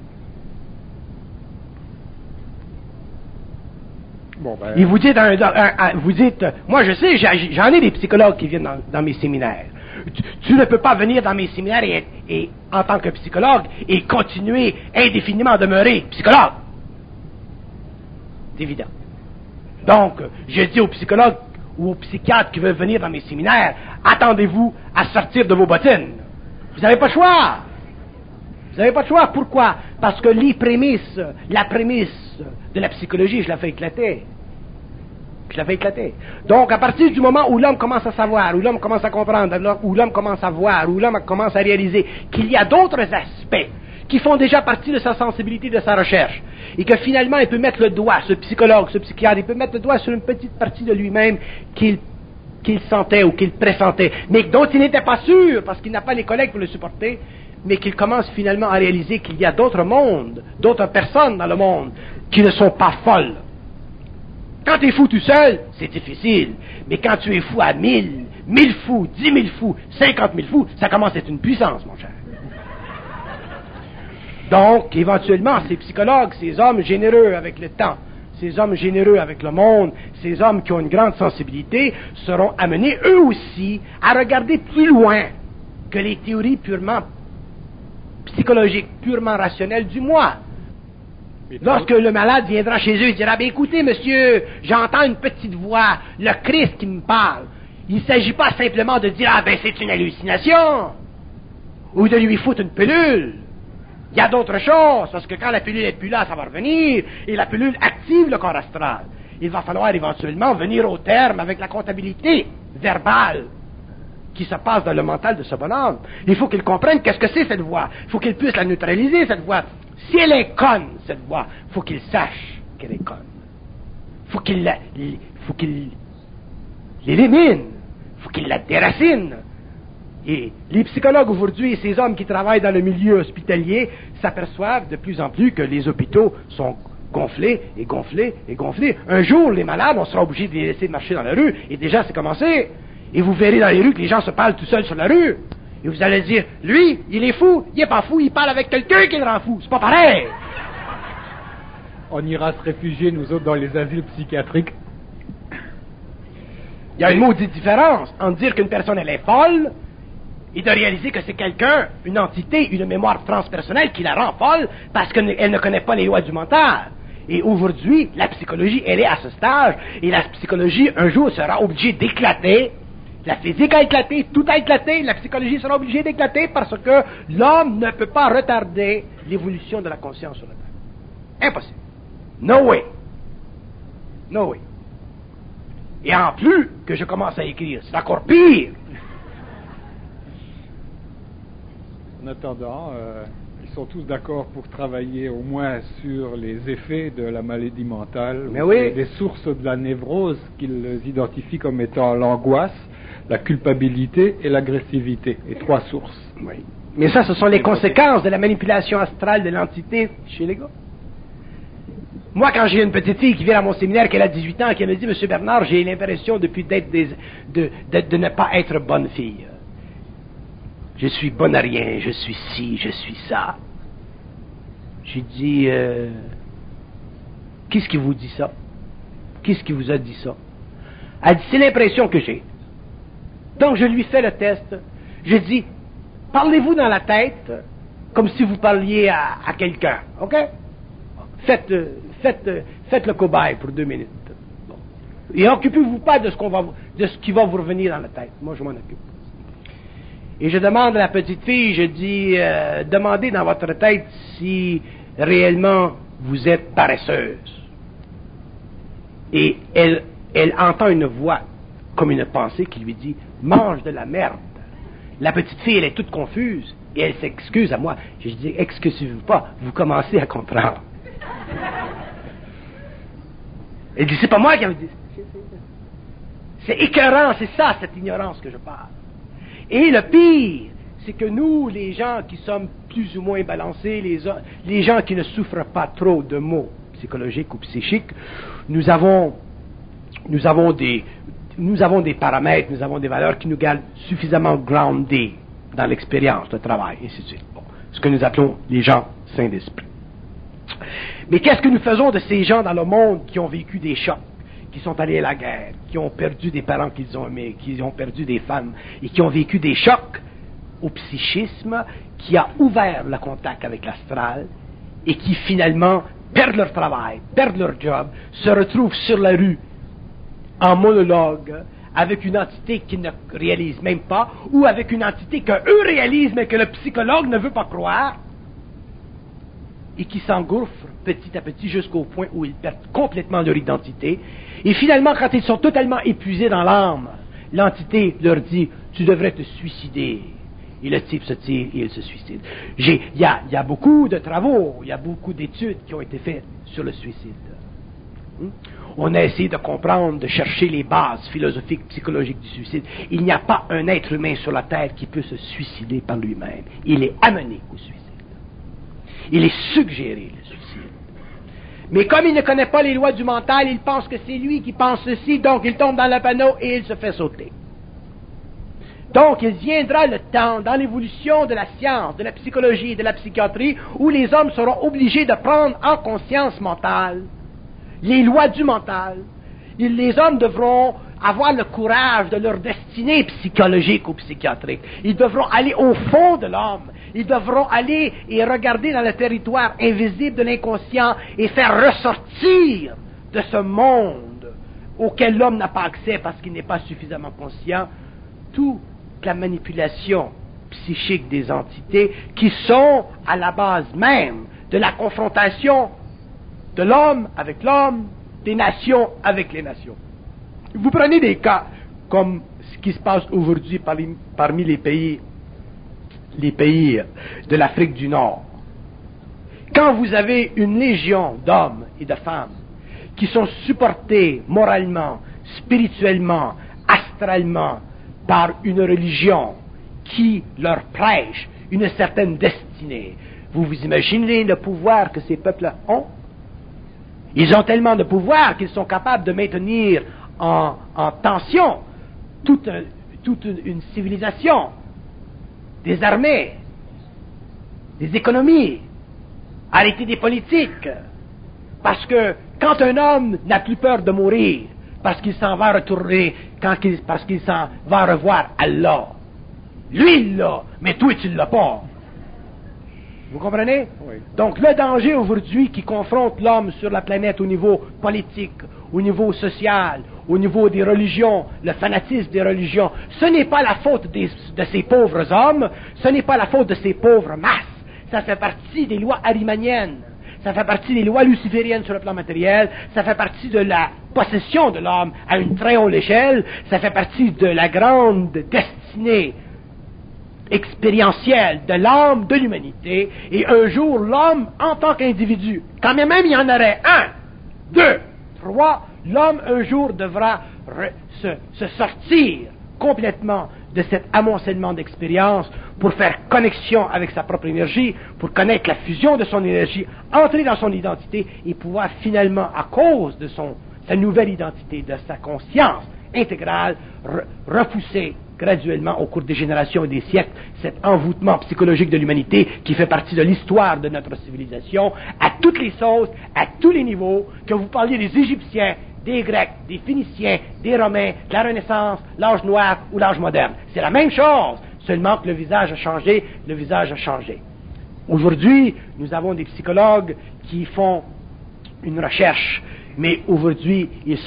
Bon, ben... Et vous dites, moi je sais, j'en ai des psychologues qui viennent dans mes séminaires. Tu ne peux pas venir dans mes séminaires et en tant que psychologue et continuer indéfiniment à demeurer psychologue. C'est évident. Donc, je dis aux psychologues ou aux psychiatres qui veulent venir dans mes séminaires, attendez-vous à sortir de vos bottines. Vous n'avez pas le choix. Vous n'avez pas le choix. Pourquoi? Parce que la prémisse de la psychologie, je la fais éclater. Donc, à partir du moment où l'homme commence à savoir, où l'homme commence à comprendre, où l'homme commence à voir, où l'homme commence à réaliser qu'il y a d'autres aspects qui font déjà partie de sa sensibilité, de sa recherche, et que finalement il peut mettre le doigt, ce psychologue, ce psychiatre, il peut mettre le doigt sur une petite partie de lui-même qu'il sentait ou qu'il pressentait, mais dont il n'était pas sûr, parce qu'il n'a pas les collègues pour le supporter, mais qu'il commence finalement à réaliser qu'il y a d'autres mondes, d'autres personnes dans le monde, qui ne sont pas folles. Quand tu es fou tout seul, c'est difficile, mais quand tu es fou à 1000 fous, 10 000 fous, 50 000 fous, ça commence à être une puissance, mon cher. Donc, éventuellement, ces psychologues, ces hommes généreux avec le temps, ces hommes généreux avec le monde, ces hommes qui ont une grande sensibilité, seront amenés, eux aussi, à regarder plus loin que les théories purement psychologiques, purement rationnelles du moi. Lorsque le malade viendra chez eux, il dira, ben écoutez, monsieur, j'entends une petite voix, le Christ qui me parle. Il ne s'agit pas simplement de dire, ah ben c'est une hallucination, ou de lui foutre une pilule. Il y a d'autres choses, parce que quand la pilule n'est plus là, ça va revenir, et la pilule active le corps astral. Il va falloir éventuellement venir au terme avec la comptabilité verbale qui se passe dans le mental de ce bonhomme. Il faut qu'il comprenne qu'est-ce que c'est cette voix. Il faut qu'il puisse la neutraliser, cette voix. Si elle est conne, cette voix, il faut qu'il sache qu'elle est conne. Il faut qu'il l'élimine. Il faut qu'il la déracine. Et les psychologues aujourd'hui, ces hommes qui travaillent dans le milieu hospitalier, s'aperçoivent de plus en plus que les hôpitaux sont gonflés et gonflés et gonflés. Un jour, les malades, on sera obligé de les laisser marcher dans la rue, et déjà c'est commencé. Et vous verrez dans les rues que les gens se parlent tout seuls sur la rue. Et vous allez dire, lui, il est fou, il est pas fou, il parle avec quelqu'un qui le rend fou. C'est pas pareil. On ira se réfugier, nous autres, dans les asiles psychiatriques. Il y a une maudite différence entre dire qu'une personne, elle est folle, et de réaliser que c'est quelqu'un, une entité, une mémoire transpersonnelle qui la rend folle parce qu'elle ne connaît pas les lois du mental. Et aujourd'hui, la psychologie, elle est à ce stage, et la psychologie, un jour, sera obligée d'éclater. La physique a éclaté, tout a éclaté, la psychologie sera obligée d'éclater parce que l'homme ne peut pas retarder l'évolution de la conscience sur la Terre. Impossible. No way. No way. Et en plus que je commence à écrire, c'est encore pire. En attendant, ils sont tous d'accord pour travailler au moins sur les effets de la maladie mentale, mais oui, des sources de la névrose qu'ils identifient comme étant l'angoisse, la culpabilité et l'agressivité, les trois sources. Oui. Mais ça, ce sont les conséquences de la manipulation astrale de l'entité chez les gars. Moi, quand j'ai une petite fille qui vient à mon séminaire, qui a 18 ans, qui me dit, Monsieur Bernard, j'ai l'impression depuis de ne pas être bonne fille. Je suis bonne à rien, je suis ci, je suis ça. J'ai dit, qu'est-ce qui vous dit ça? Qu'est-ce qui vous a dit ça? Elle dit, c'est l'impression que j'ai. Donc, je lui fais le test. Je dis, parlez-vous dans la tête comme si vous parliez à quelqu'un, OK? Faites le cobaye pour 2 minutes. Bon. Et occupez-vous pas de ce qui va vous revenir dans la tête. Moi, je m'en occupe. Et je demande à la petite fille, je dis, demandez dans votre tête si réellement vous êtes paresseuse. Et elle entend une voix, comme une pensée, qui lui dit, mange de la merde. La petite fille, elle est toute confuse, et elle s'excuse à moi. Je dis, excusez-vous pas, vous commencez à comprendre. Elle dit, c'est pas moi qui avais dit. C'est écœurant, c'est ça, cette ignorance que je parle. Et le pire, c'est que nous, les gens qui sommes plus ou moins balancés, les gens qui ne souffrent pas trop de maux psychologiques ou psychiques, nous avons des paramètres, nous avons des valeurs qui nous gardent suffisamment groundés dans l'expérience, le travail, et ainsi de suite. Bon, ce que nous appelons les gens sains d'esprit. Mais qu'est-ce que nous faisons de ces gens dans le monde qui ont vécu des chocs, qui sont allés à la guerre, qui ont perdu des parents qu'ils ont aimés, qui ont perdu des femmes, et qui ont vécu des chocs au psychisme, qui a ouvert le contact avec l'astral, et qui finalement perdent leur travail, perdent leur job, se retrouvent sur la rue, en monologue, avec une entité qu'ils ne réalisent même pas, ou avec une entité qu'eux réalisent, mais que le psychologue ne veut pas croire, et qui s'engouffrent petit à petit jusqu'au point où ils perdent complètement leur identité. Et finalement, quand ils sont totalement épuisés dans l'âme, l'entité leur dit « Tu devrais te suicider ». Et le type se tire et il se suicide. Il y a beaucoup de travaux, il y a beaucoup d'études qui ont été faites sur le suicide. On a essayé de comprendre, de chercher les bases philosophiques, psychologiques du suicide. Il n'y a pas un être humain sur la Terre qui peut se suicider par lui-même. Il est amené au suicide. Il est suggéré, le suicide. Mais comme il ne connaît pas les lois du mental, il pense que c'est lui qui pense ceci, donc il tombe dans le panneau et il se fait sauter. Donc, il viendra le temps, dans l'évolution de la science, de la psychologie et de la psychiatrie, où les hommes seront obligés de prendre en conscience mentale les lois du mental. Les hommes devront avoir le courage de leur destinée psychologique ou psychiatrique. Ils devront aller au fond de l'homme. Ils devront aller et regarder dans le territoire invisible de l'inconscient et faire ressortir de ce monde auquel l'homme n'a pas accès parce qu'il n'est pas suffisamment conscient toute la manipulation psychique des entités qui sont à la base même de la confrontation de l'homme avec l'homme, des nations avec les nations. Vous prenez des cas comme ce qui se passe aujourd'hui parmi les pays de l'Afrique du Nord. Quand vous avez une légion d'hommes et de femmes qui sont supportés moralement, spirituellement, astralement par une religion qui leur prêche une certaine destinée, vous imaginez le pouvoir que ces peuples ont? Ils ont tellement de pouvoir qu'ils sont capables de maintenir en tension toute une civilisation, des armées, des économies, arrêter des politiques. Parce que quand un homme n'a plus peur de mourir, parce qu'il s'en va retourner, parce qu'il s'en va revoir Allah, lui il l'a, mais toi tu ne l'as pas. Vous comprenez? Oui. Donc le danger aujourd'hui qui confronte l'homme sur la planète au niveau politique, au niveau social, au niveau des religions, le fanatisme des religions, ce n'est pas la faute de ces pauvres hommes, ce n'est pas la faute de ces pauvres masses, ça fait partie des lois arimaniennes, ça fait partie des lois lucifériennes sur le plan matériel, ça fait partie de la possession de l'homme à une très haute échelle, ça fait partie de la grande destinée expérientielle de l'âme de l'humanité, et un jour l'homme en tant qu'individu, quand même il y en aurait 1, 2, 3, l'homme un jour devra se sortir complètement de cet amoncellement d'expériences pour faire connexion avec sa propre énergie, pour connaître la fusion de son énergie, entrer dans son identité et pouvoir finalement, à cause de sa nouvelle identité, de sa conscience intégrale, repousser graduellement au cours des générations et des siècles cet envoûtement psychologique de l'humanité qui fait partie de l'histoire de notre civilisation à toutes les sauces, à tous les niveaux, que vous parliez des Égyptiens, des Grecs, des Phéniciens, des Romains, de la Renaissance, l'âge noir ou l'âge moderne. C'est la même chose, seulement que le visage a changé. Aujourd'hui, nous avons des psychologues qui font une recherche, mais aujourd'hui, ils seront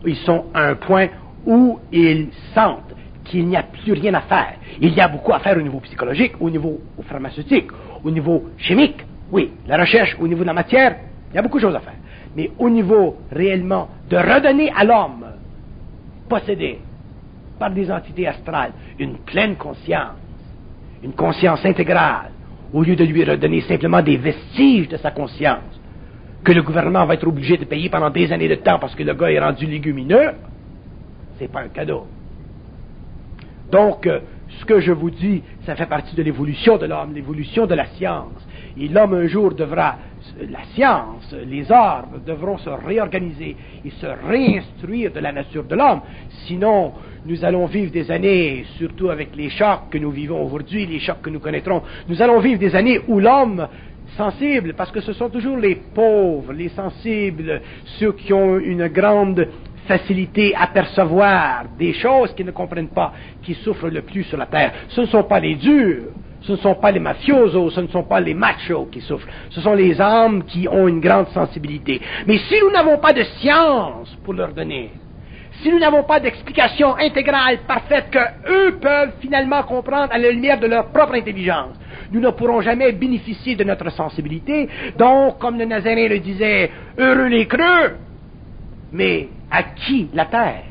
Ils sont à un point où ils sentent qu'il n'y a plus rien à faire. Il y a beaucoup à faire au niveau psychologique, au niveau pharmaceutique, au niveau chimique. Oui, la recherche au niveau de la matière, il y a beaucoup de choses à faire. Mais au niveau réellement de redonner à l'homme, possédé par des entités astrales, une pleine conscience, une conscience intégrale, au lieu de lui redonner simplement des vestiges de sa conscience, que le gouvernement va être obligé de payer pendant des années de temps parce que le gars est rendu légumineux, c'est pas un cadeau. Donc, ce que je vous dis, ça fait partie de l'évolution de l'homme, l'évolution de la science. Et l'homme un jour devra, la science, les arbres devront se réorganiser et se réinstruire de la nature de l'homme. Sinon, nous allons vivre des années, surtout avec les chocs que nous vivons aujourd'hui, les chocs que nous connaîtrons, nous allons vivre des années où l'homme sensible, parce que ce sont toujours les pauvres, les sensibles, ceux qui ont une grande facilité à percevoir des choses qu'ils ne comprennent pas, qui souffrent le plus sur la terre. Ce ne sont pas les durs, ce ne sont pas les mafiosos, ce ne sont pas les machos qui souffrent, ce sont les âmes qui ont une grande sensibilité. Mais si nous n'avons pas de science pour leur donner, si nous n'avons pas d'explication intégrale, parfaite, qu'eux peuvent finalement comprendre à la lumière de leur propre intelligence, nous ne pourrons jamais bénéficier de notre sensibilité. Donc, comme le Nazaréen le disait, heureux les creux, mais à qui la terre?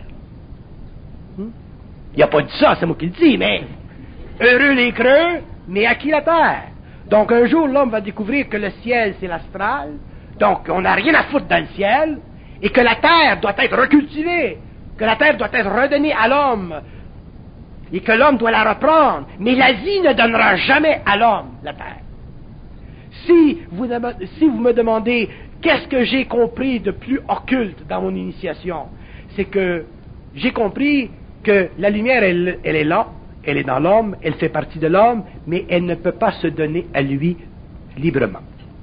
Il n'a pas dit ça, c'est moi qui le dis, mais heureux les creux, mais à qui la terre? Donc un jour, l'homme va découvrir que le ciel, c'est l'astral, donc on n'a rien à foutre dans le ciel, et que la terre doit être recultivée, que la terre doit être redonnée à l'homme, et que l'homme doit la reprendre. Mais la vie ne donnera jamais à l'homme la terre. Si vous me demandez qu'est-ce que j'ai compris de plus occulte dans mon initiation, c'est que j'ai compris que la lumière, elle est là, elle est dans l'homme, elle fait partie de l'homme, mais elle ne peut pas se donner à lui librement.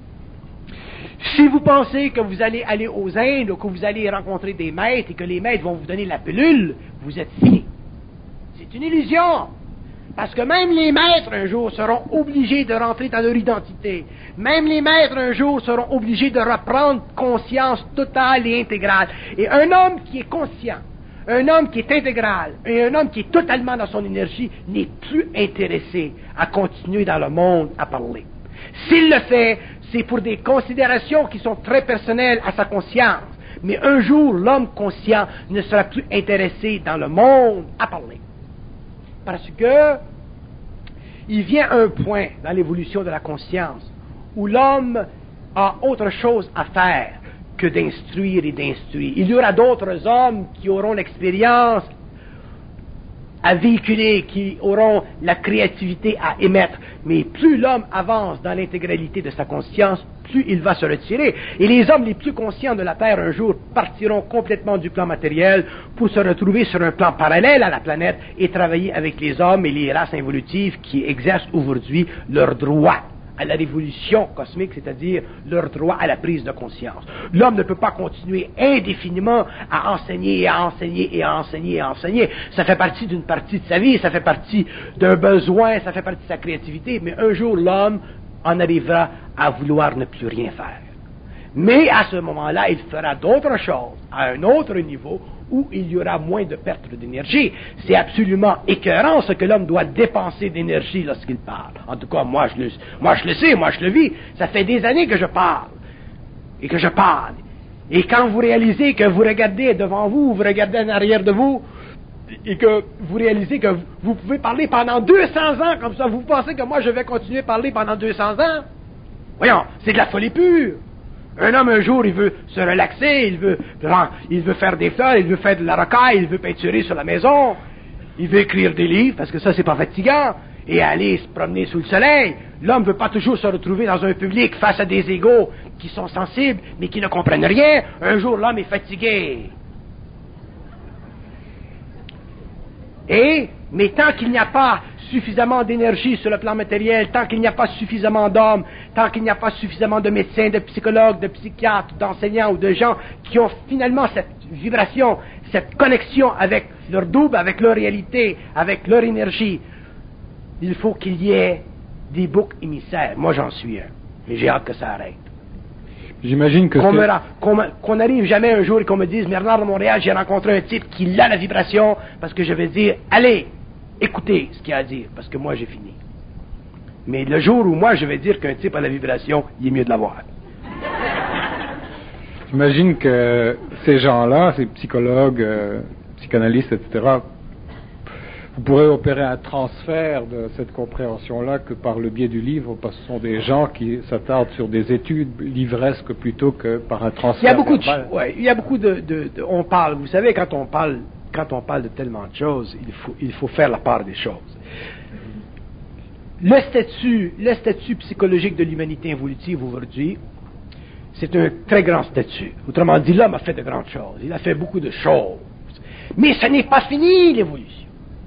Si vous pensez que vous allez aller aux Indes ou que vous allez rencontrer des maîtres et que les maîtres vont vous donner la pilule, vous êtes fini. C'est une illusion. Parce que même les maîtres, un jour, seront obligés de rentrer dans leur identité. Même les maîtres, un jour, seront obligés de reprendre conscience totale et intégrale. Et un homme qui est conscient, un homme qui est intégral, et un homme qui est totalement dans son énergie, n'est plus intéressé à continuer dans le monde à parler. S'il le fait, c'est pour des considérations qui sont très personnelles à sa conscience. Mais un jour, l'homme conscient ne sera plus intéressé dans le monde à parler. Parce que il vient un point dans l'évolution de la conscience où l'homme a autre chose à faire que d'instruire et d'instruire. Il y aura d'autres hommes qui auront l'expérience à véhiculer, qui auront la créativité à émettre. Mais plus l'homme avance dans l'intégralité de sa conscience, plus il va se retirer. Et les hommes les plus conscients de la Terre, un jour, partiront complètement du plan matériel pour se retrouver sur un plan parallèle à la planète et travailler avec les hommes et les races involutives qui exercent aujourd'hui leur droit à la révolution cosmique, c'est-à-dire leur droit à la prise de conscience. L'homme ne peut pas continuer indéfiniment à enseigner et à enseigner et à enseigner et à enseigner. Ça fait partie d'une partie de sa vie, ça fait partie d'un besoin, ça fait partie de sa créativité, mais un jour l'homme en arrivera à vouloir ne plus rien faire. Mais à ce moment-là, il fera d'autres choses, à un autre niveau, où il y aura moins de perte d'énergie. C'est absolument écœurant ce que l'homme doit dépenser d'énergie lorsqu'il parle. En tout cas, moi je le sais, moi je le vis. Ça fait des années que je parle. Et que je parle. Et quand vous réalisez que vous regardez devant vous, vous regardez en arrière de vous, et que vous réalisez que vous pouvez parler pendant 200 ans comme ça, vous pensez que moi je vais continuer à parler pendant 200 ans? Voyons, c'est de la folie pure. Un homme, un jour, il veut se relaxer, il veut faire des fleurs, il veut faire de la rocaille, il veut peinturer sur la maison, il veut écrire des livres, parce que ça, c'est pas fatigant, et aller se promener sous le soleil. L'homme ne veut pas toujours se retrouver dans un public face à des égaux qui sont sensibles, mais qui ne comprennent rien. Un jour, l'homme est fatigué. Mais tant qu'il n'y a pas suffisamment d'énergie sur le plan matériel, tant qu'il n'y a pas suffisamment d'hommes, tant qu'il n'y a pas suffisamment de médecins, de psychologues, de psychiatres, d'enseignants ou de gens qui ont finalement cette vibration, cette connexion avec leur double, avec leur réalité, avec leur énergie, il faut qu'il y ait des boucs émissaires. Moi, j'en suis un, mais j'ai hâte que ça arrête. J'imagine que qu'on n'arrive jamais un jour et qu'on me dise, Bernard de Montréal, j'ai rencontré un type qui a la vibration, parce que je vais dire, allez, écoutez ce qu'il a à dire, parce que moi j'ai fini. Mais le jour où moi je vais dire qu'un type a la vibration, il est mieux de l'avoir. J'imagine que ces gens-là, ces psychologues, psychanalystes, etc., vous pourrez opérer un transfert de cette compréhension-là que par le biais du livre, parce que ce sont des gens qui s'attardent sur des études livresques plutôt que par un transfert. Il y a beaucoup de on parle, vous savez, quand on parle de tellement de choses, il faut faire la part des choses. Le statut psychologique de l'humanité évolutive aujourd'hui, c'est un très grand statut. Autrement dit, l'homme a fait de grandes choses. Il a fait beaucoup de choses. Mais ce n'est pas fini, l'évolution.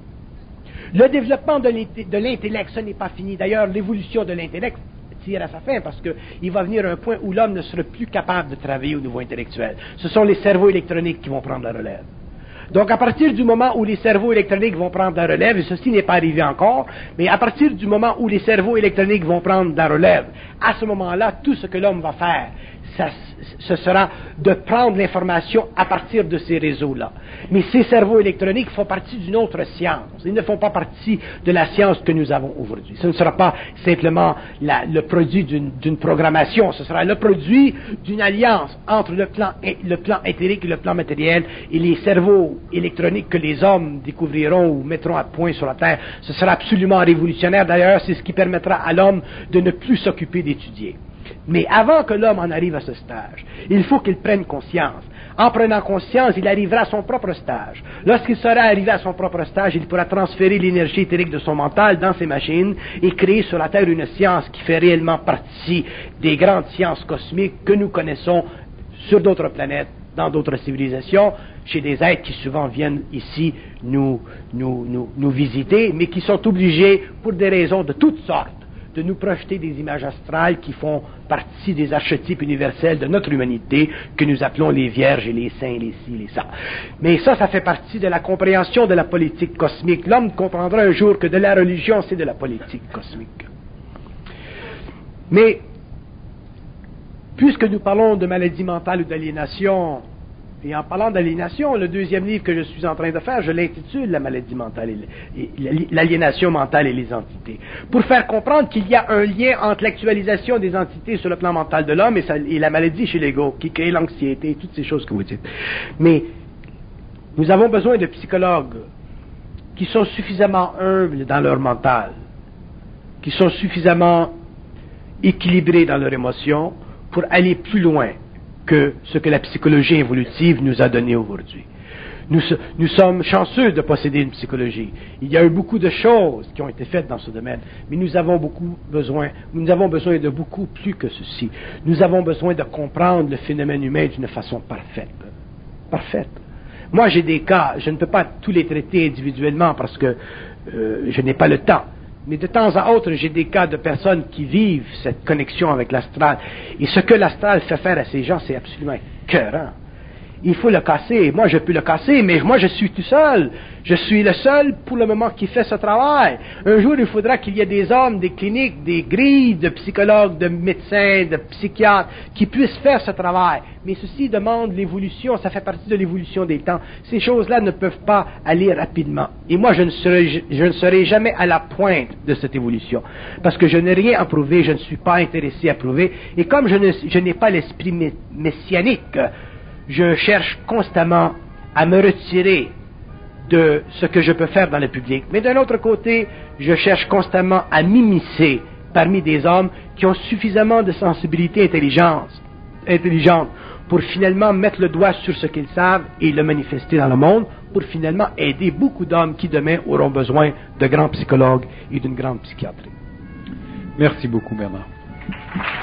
Le développement de l'intellect, ce n'est pas fini. D'ailleurs, l'évolution de l'intellect tire à sa fin parce qu'il va venir un point où l'homme ne sera plus capable de travailler au niveau intellectuel. Ce sont les cerveaux électroniques qui vont prendre la relève. Donc, à partir du moment où les cerveaux électroniques vont prendre la relève, et ceci n'est pas arrivé encore, mais à partir du moment où les cerveaux électroniques vont prendre la relève, à ce moment-là, tout ce que l'homme va faire, ce sera de prendre l'information à partir de ces réseaux-là. Mais ces cerveaux électroniques font partie d'une autre science. Ils ne font pas partie de la science que nous avons aujourd'hui. Ce ne sera pas simplement le produit d'une programmation, ce sera le produit d'une alliance entre le plan éthérique et le plan matériel et les cerveaux électroniques que les hommes découvriront ou mettront à point sur la Terre. Ce sera absolument révolutionnaire. D'ailleurs, c'est ce qui permettra à l'homme de ne plus s'occuper d'étudier. Mais avant que l'homme en arrive à ce stage, il faut qu'il prenne conscience. En prenant conscience, il arrivera à son propre stage. Lorsqu'il sera arrivé à son propre stage, il pourra transférer l'énergie éthérique de son mental dans ses machines et créer sur la Terre une science qui fait réellement partie des grandes sciences cosmiques que nous connaissons sur d'autres planètes, dans d'autres civilisations, chez des êtres qui souvent viennent ici nous visiter, mais qui sont obligés, pour des raisons de toutes sortes, de nous projeter des images astrales qui font partie des archétypes universels de notre humanité, que nous appelons les vierges et les saints, les ci, les ça. Mais ça fait partie de la compréhension de la politique cosmique. L'homme comprendra un jour que de la religion, c'est de la politique cosmique. Mais, puisque nous parlons de maladie mentale ou d'aliénation, et en parlant d'aliénation, le deuxième livre que je suis en train de faire, je l'intitule « La maladie mentale et l'aliénation mentale et les entités », pour faire comprendre qu'il y a un lien entre l'actualisation des entités sur le plan mental de l'homme et la maladie chez l'ego, qui crée l'anxiété, toutes ces choses que vous dites. Mais nous avons besoin de psychologues qui sont suffisamment humbles dans leur mental, qui sont suffisamment équilibrés dans leurs émotions pour aller plus loin que ce que la psychologie évolutive nous a donné aujourd'hui. Nous sommes chanceux de posséder une psychologie. Il y a eu beaucoup de choses qui ont été faites dans ce domaine, mais nous avons besoin de beaucoup plus que ceci. Nous avons besoin de comprendre le phénomène humain d'une façon parfaite. Parfaite. Moi, j'ai des cas, je ne peux pas tous les traiter individuellement parce que je n'ai pas le temps. Mais de temps à autre, j'ai des cas de personnes qui vivent cette connexion avec l'astral. Et ce que l'astral fait faire à ces gens, c'est absolument écœurant. Il faut le casser. Moi, je peux le casser, mais moi, je suis tout seul. Je suis le seul, pour le moment, qui fait ce travail. Un jour, il faudra qu'il y ait des hommes, des cliniques, des grilles de psychologues, de médecins, de psychiatres, qui puissent faire ce travail. Mais ceci demande l'évolution, ça fait partie de l'évolution des temps. Ces choses-là ne peuvent pas aller rapidement. Et moi, je ne serai jamais à la pointe de cette évolution. Parce que je n'ai rien à prouver, je ne suis pas intéressé à prouver. Et comme je n'ai pas l'esprit messianique, je cherche constamment à me retirer de ce que je peux faire dans le public. Mais d'un autre côté, je cherche constamment à m'immiscer parmi des hommes qui ont suffisamment de sensibilité intelligente pour finalement mettre le doigt sur ce qu'ils savent et le manifester dans le monde, pour finalement aider beaucoup d'hommes qui demain auront besoin de grands psychologues et d'une grande psychiatrie. Merci beaucoup, Bernard.